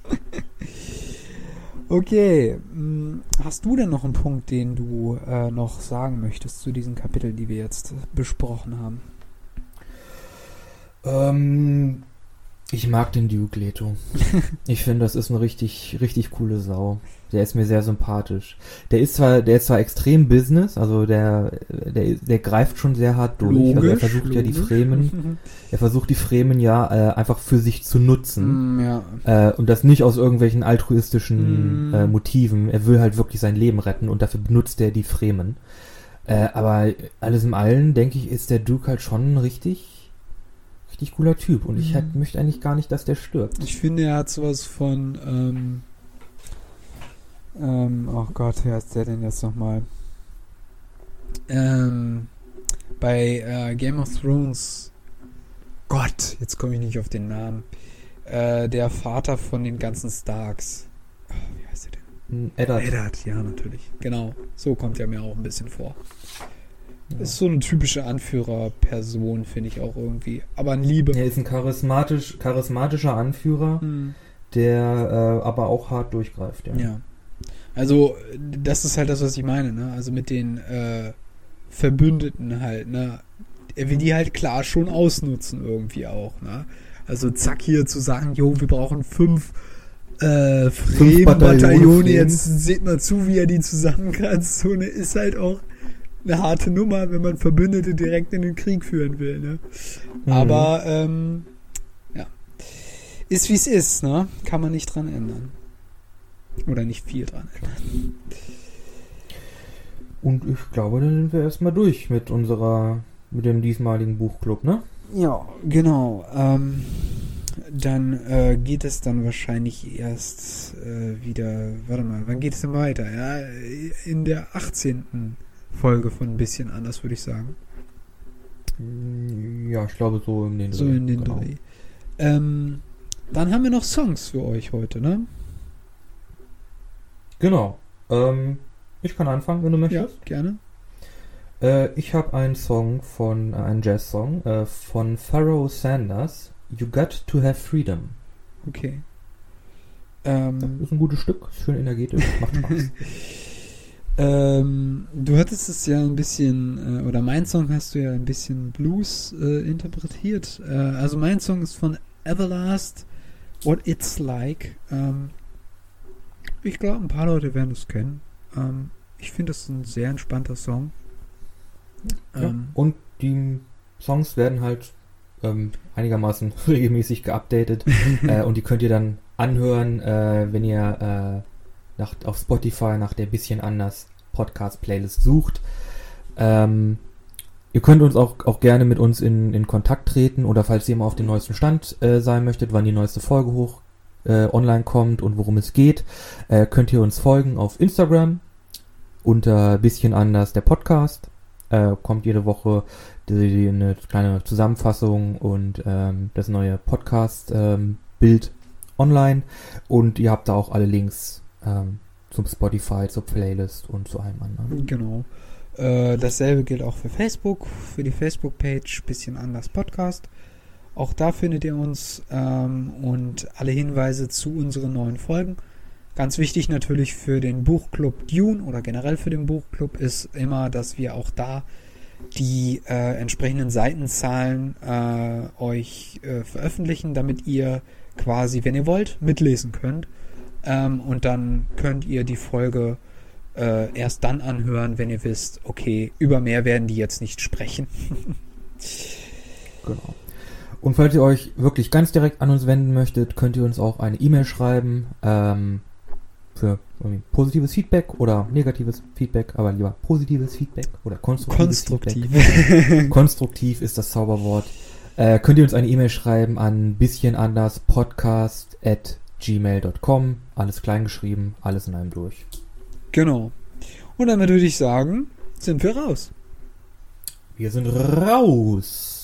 Okay. Hast du denn noch einen Punkt, den du noch sagen möchtest zu diesen Kapiteln, die wir jetzt besprochen haben? Ich mag den Duke Leto. Ich finde, das ist eine richtig, richtig coole Sau. Der ist mir sehr sympathisch. Der ist zwar extrem Business, also der greift schon sehr hart durch. Logisch, also er versucht ja die Fremen ja einfach für sich zu nutzen. Ja. Und das nicht aus irgendwelchen altruistischen Motiven. Er will halt wirklich sein Leben retten und dafür benutzt er die Fremen. Aber alles in allem, denke ich, ist der Duke halt schon ein richtig cooler Typ und ich möchte eigentlich gar nicht, dass der stirbt. Ich finde, er hat sowas von oh Gott, wer ist der denn jetzt nochmal? Bei Game of Thrones, Gott, jetzt komme ich nicht auf den Namen, der Vater von den ganzen Starks. Oh, wie heißt der denn? Eddard, ja, natürlich. Genau, so kommt er mir auch ein bisschen vor. Ist so eine typische Anführerperson, finde ich auch irgendwie. Aber ein Liebe. Er ist ein charismatischer Anführer, der aber auch hart durchgreift. Ja. Also, das ist halt das, was ich meine, ne? Also mit den Verbündeten halt, ne? Er will die halt klar schon ausnutzen irgendwie auch, ne? Also zack, hier zu sagen, jo, wir brauchen 5 Fremen-Bataillone, jetzt seht mal zu, wie er die zusammenkratzt. So, ne? Ist halt auch eine harte Nummer, wenn man Verbündete direkt in den Krieg führen will, ne? Aber, ja. Ist wie es ist, ne? Kann man nicht dran ändern. Oder nicht viel dran ändern. Und ich glaube, dann sind wir erstmal durch mit dem diesmaligen Buchclub, ne? Ja, genau. Dann geht es dann wahrscheinlich erst wieder, warte mal, wann geht es denn weiter? Ja, in der 18. Folge von ein bisschen anders, würde ich sagen. Ja, ich glaube so in den Dreh. So in den Dreh. Dann haben wir noch Songs für euch heute, ne? Genau. Ich kann anfangen, wenn du möchtest. Ja, gerne. Ich habe einen Jazz-Song von Pharoah Sanders, You Got to Have Freedom. Okay. Das ist ein gutes Stück, schön energetisch, macht Spaß. Du hattest es ja ein bisschen, oder mein Song hast du ja ein bisschen Blues interpretiert. Also mein Song ist von Everlast, What It's Like. Ich glaube, ein paar Leute werden es kennen. Ich finde, das ist ein sehr entspannter Song. Ja, und die Songs werden halt einigermaßen regelmäßig geupdatet und die könnt ihr dann anhören, wenn ihr auf Spotify nach der bisschen anders Podcast-Playlist sucht. Ihr könnt uns auch gerne mit uns in Kontakt treten oder falls ihr mal auf dem neuesten Stand sein möchtet, wann die neueste Folge online kommt und worum es geht, könnt ihr uns folgen auf Instagram unter bisschen anders der Podcast. Kommt jede Woche eine kleine Zusammenfassung und das neue Podcast-Bild online und ihr habt da auch alle Links zum Spotify, zur Playlist und zu allem anderen. Genau. Dasselbe gilt auch für Facebook, für die Facebook-Page bisschen anders Podcast. Auch da findet ihr uns und alle Hinweise zu unseren neuen Folgen. Ganz wichtig natürlich für den Buchclub Dune oder generell für den Buchclub ist immer, dass wir auch da die entsprechenden Seitenzahlen euch veröffentlichen, damit ihr quasi, wenn ihr wollt, mitlesen könnt. Und dann könnt ihr die Folge erst dann anhören, wenn ihr wisst, okay, über mehr werden die jetzt nicht sprechen. Genau. Und falls ihr euch wirklich ganz direkt an uns wenden möchtet, könnt ihr uns auch eine E-Mail schreiben für positives Feedback oder negatives Feedback, aber lieber positives Feedback oder konstruktives Feedback. Konstruktiv ist das Zauberwort. Könnt ihr uns eine E-Mail schreiben an bisschenanderspodcast@gmail.com. Alles klein geschrieben, alles in einem durch. Genau. Und damit würde ich sagen, sind wir raus. Wir sind raus.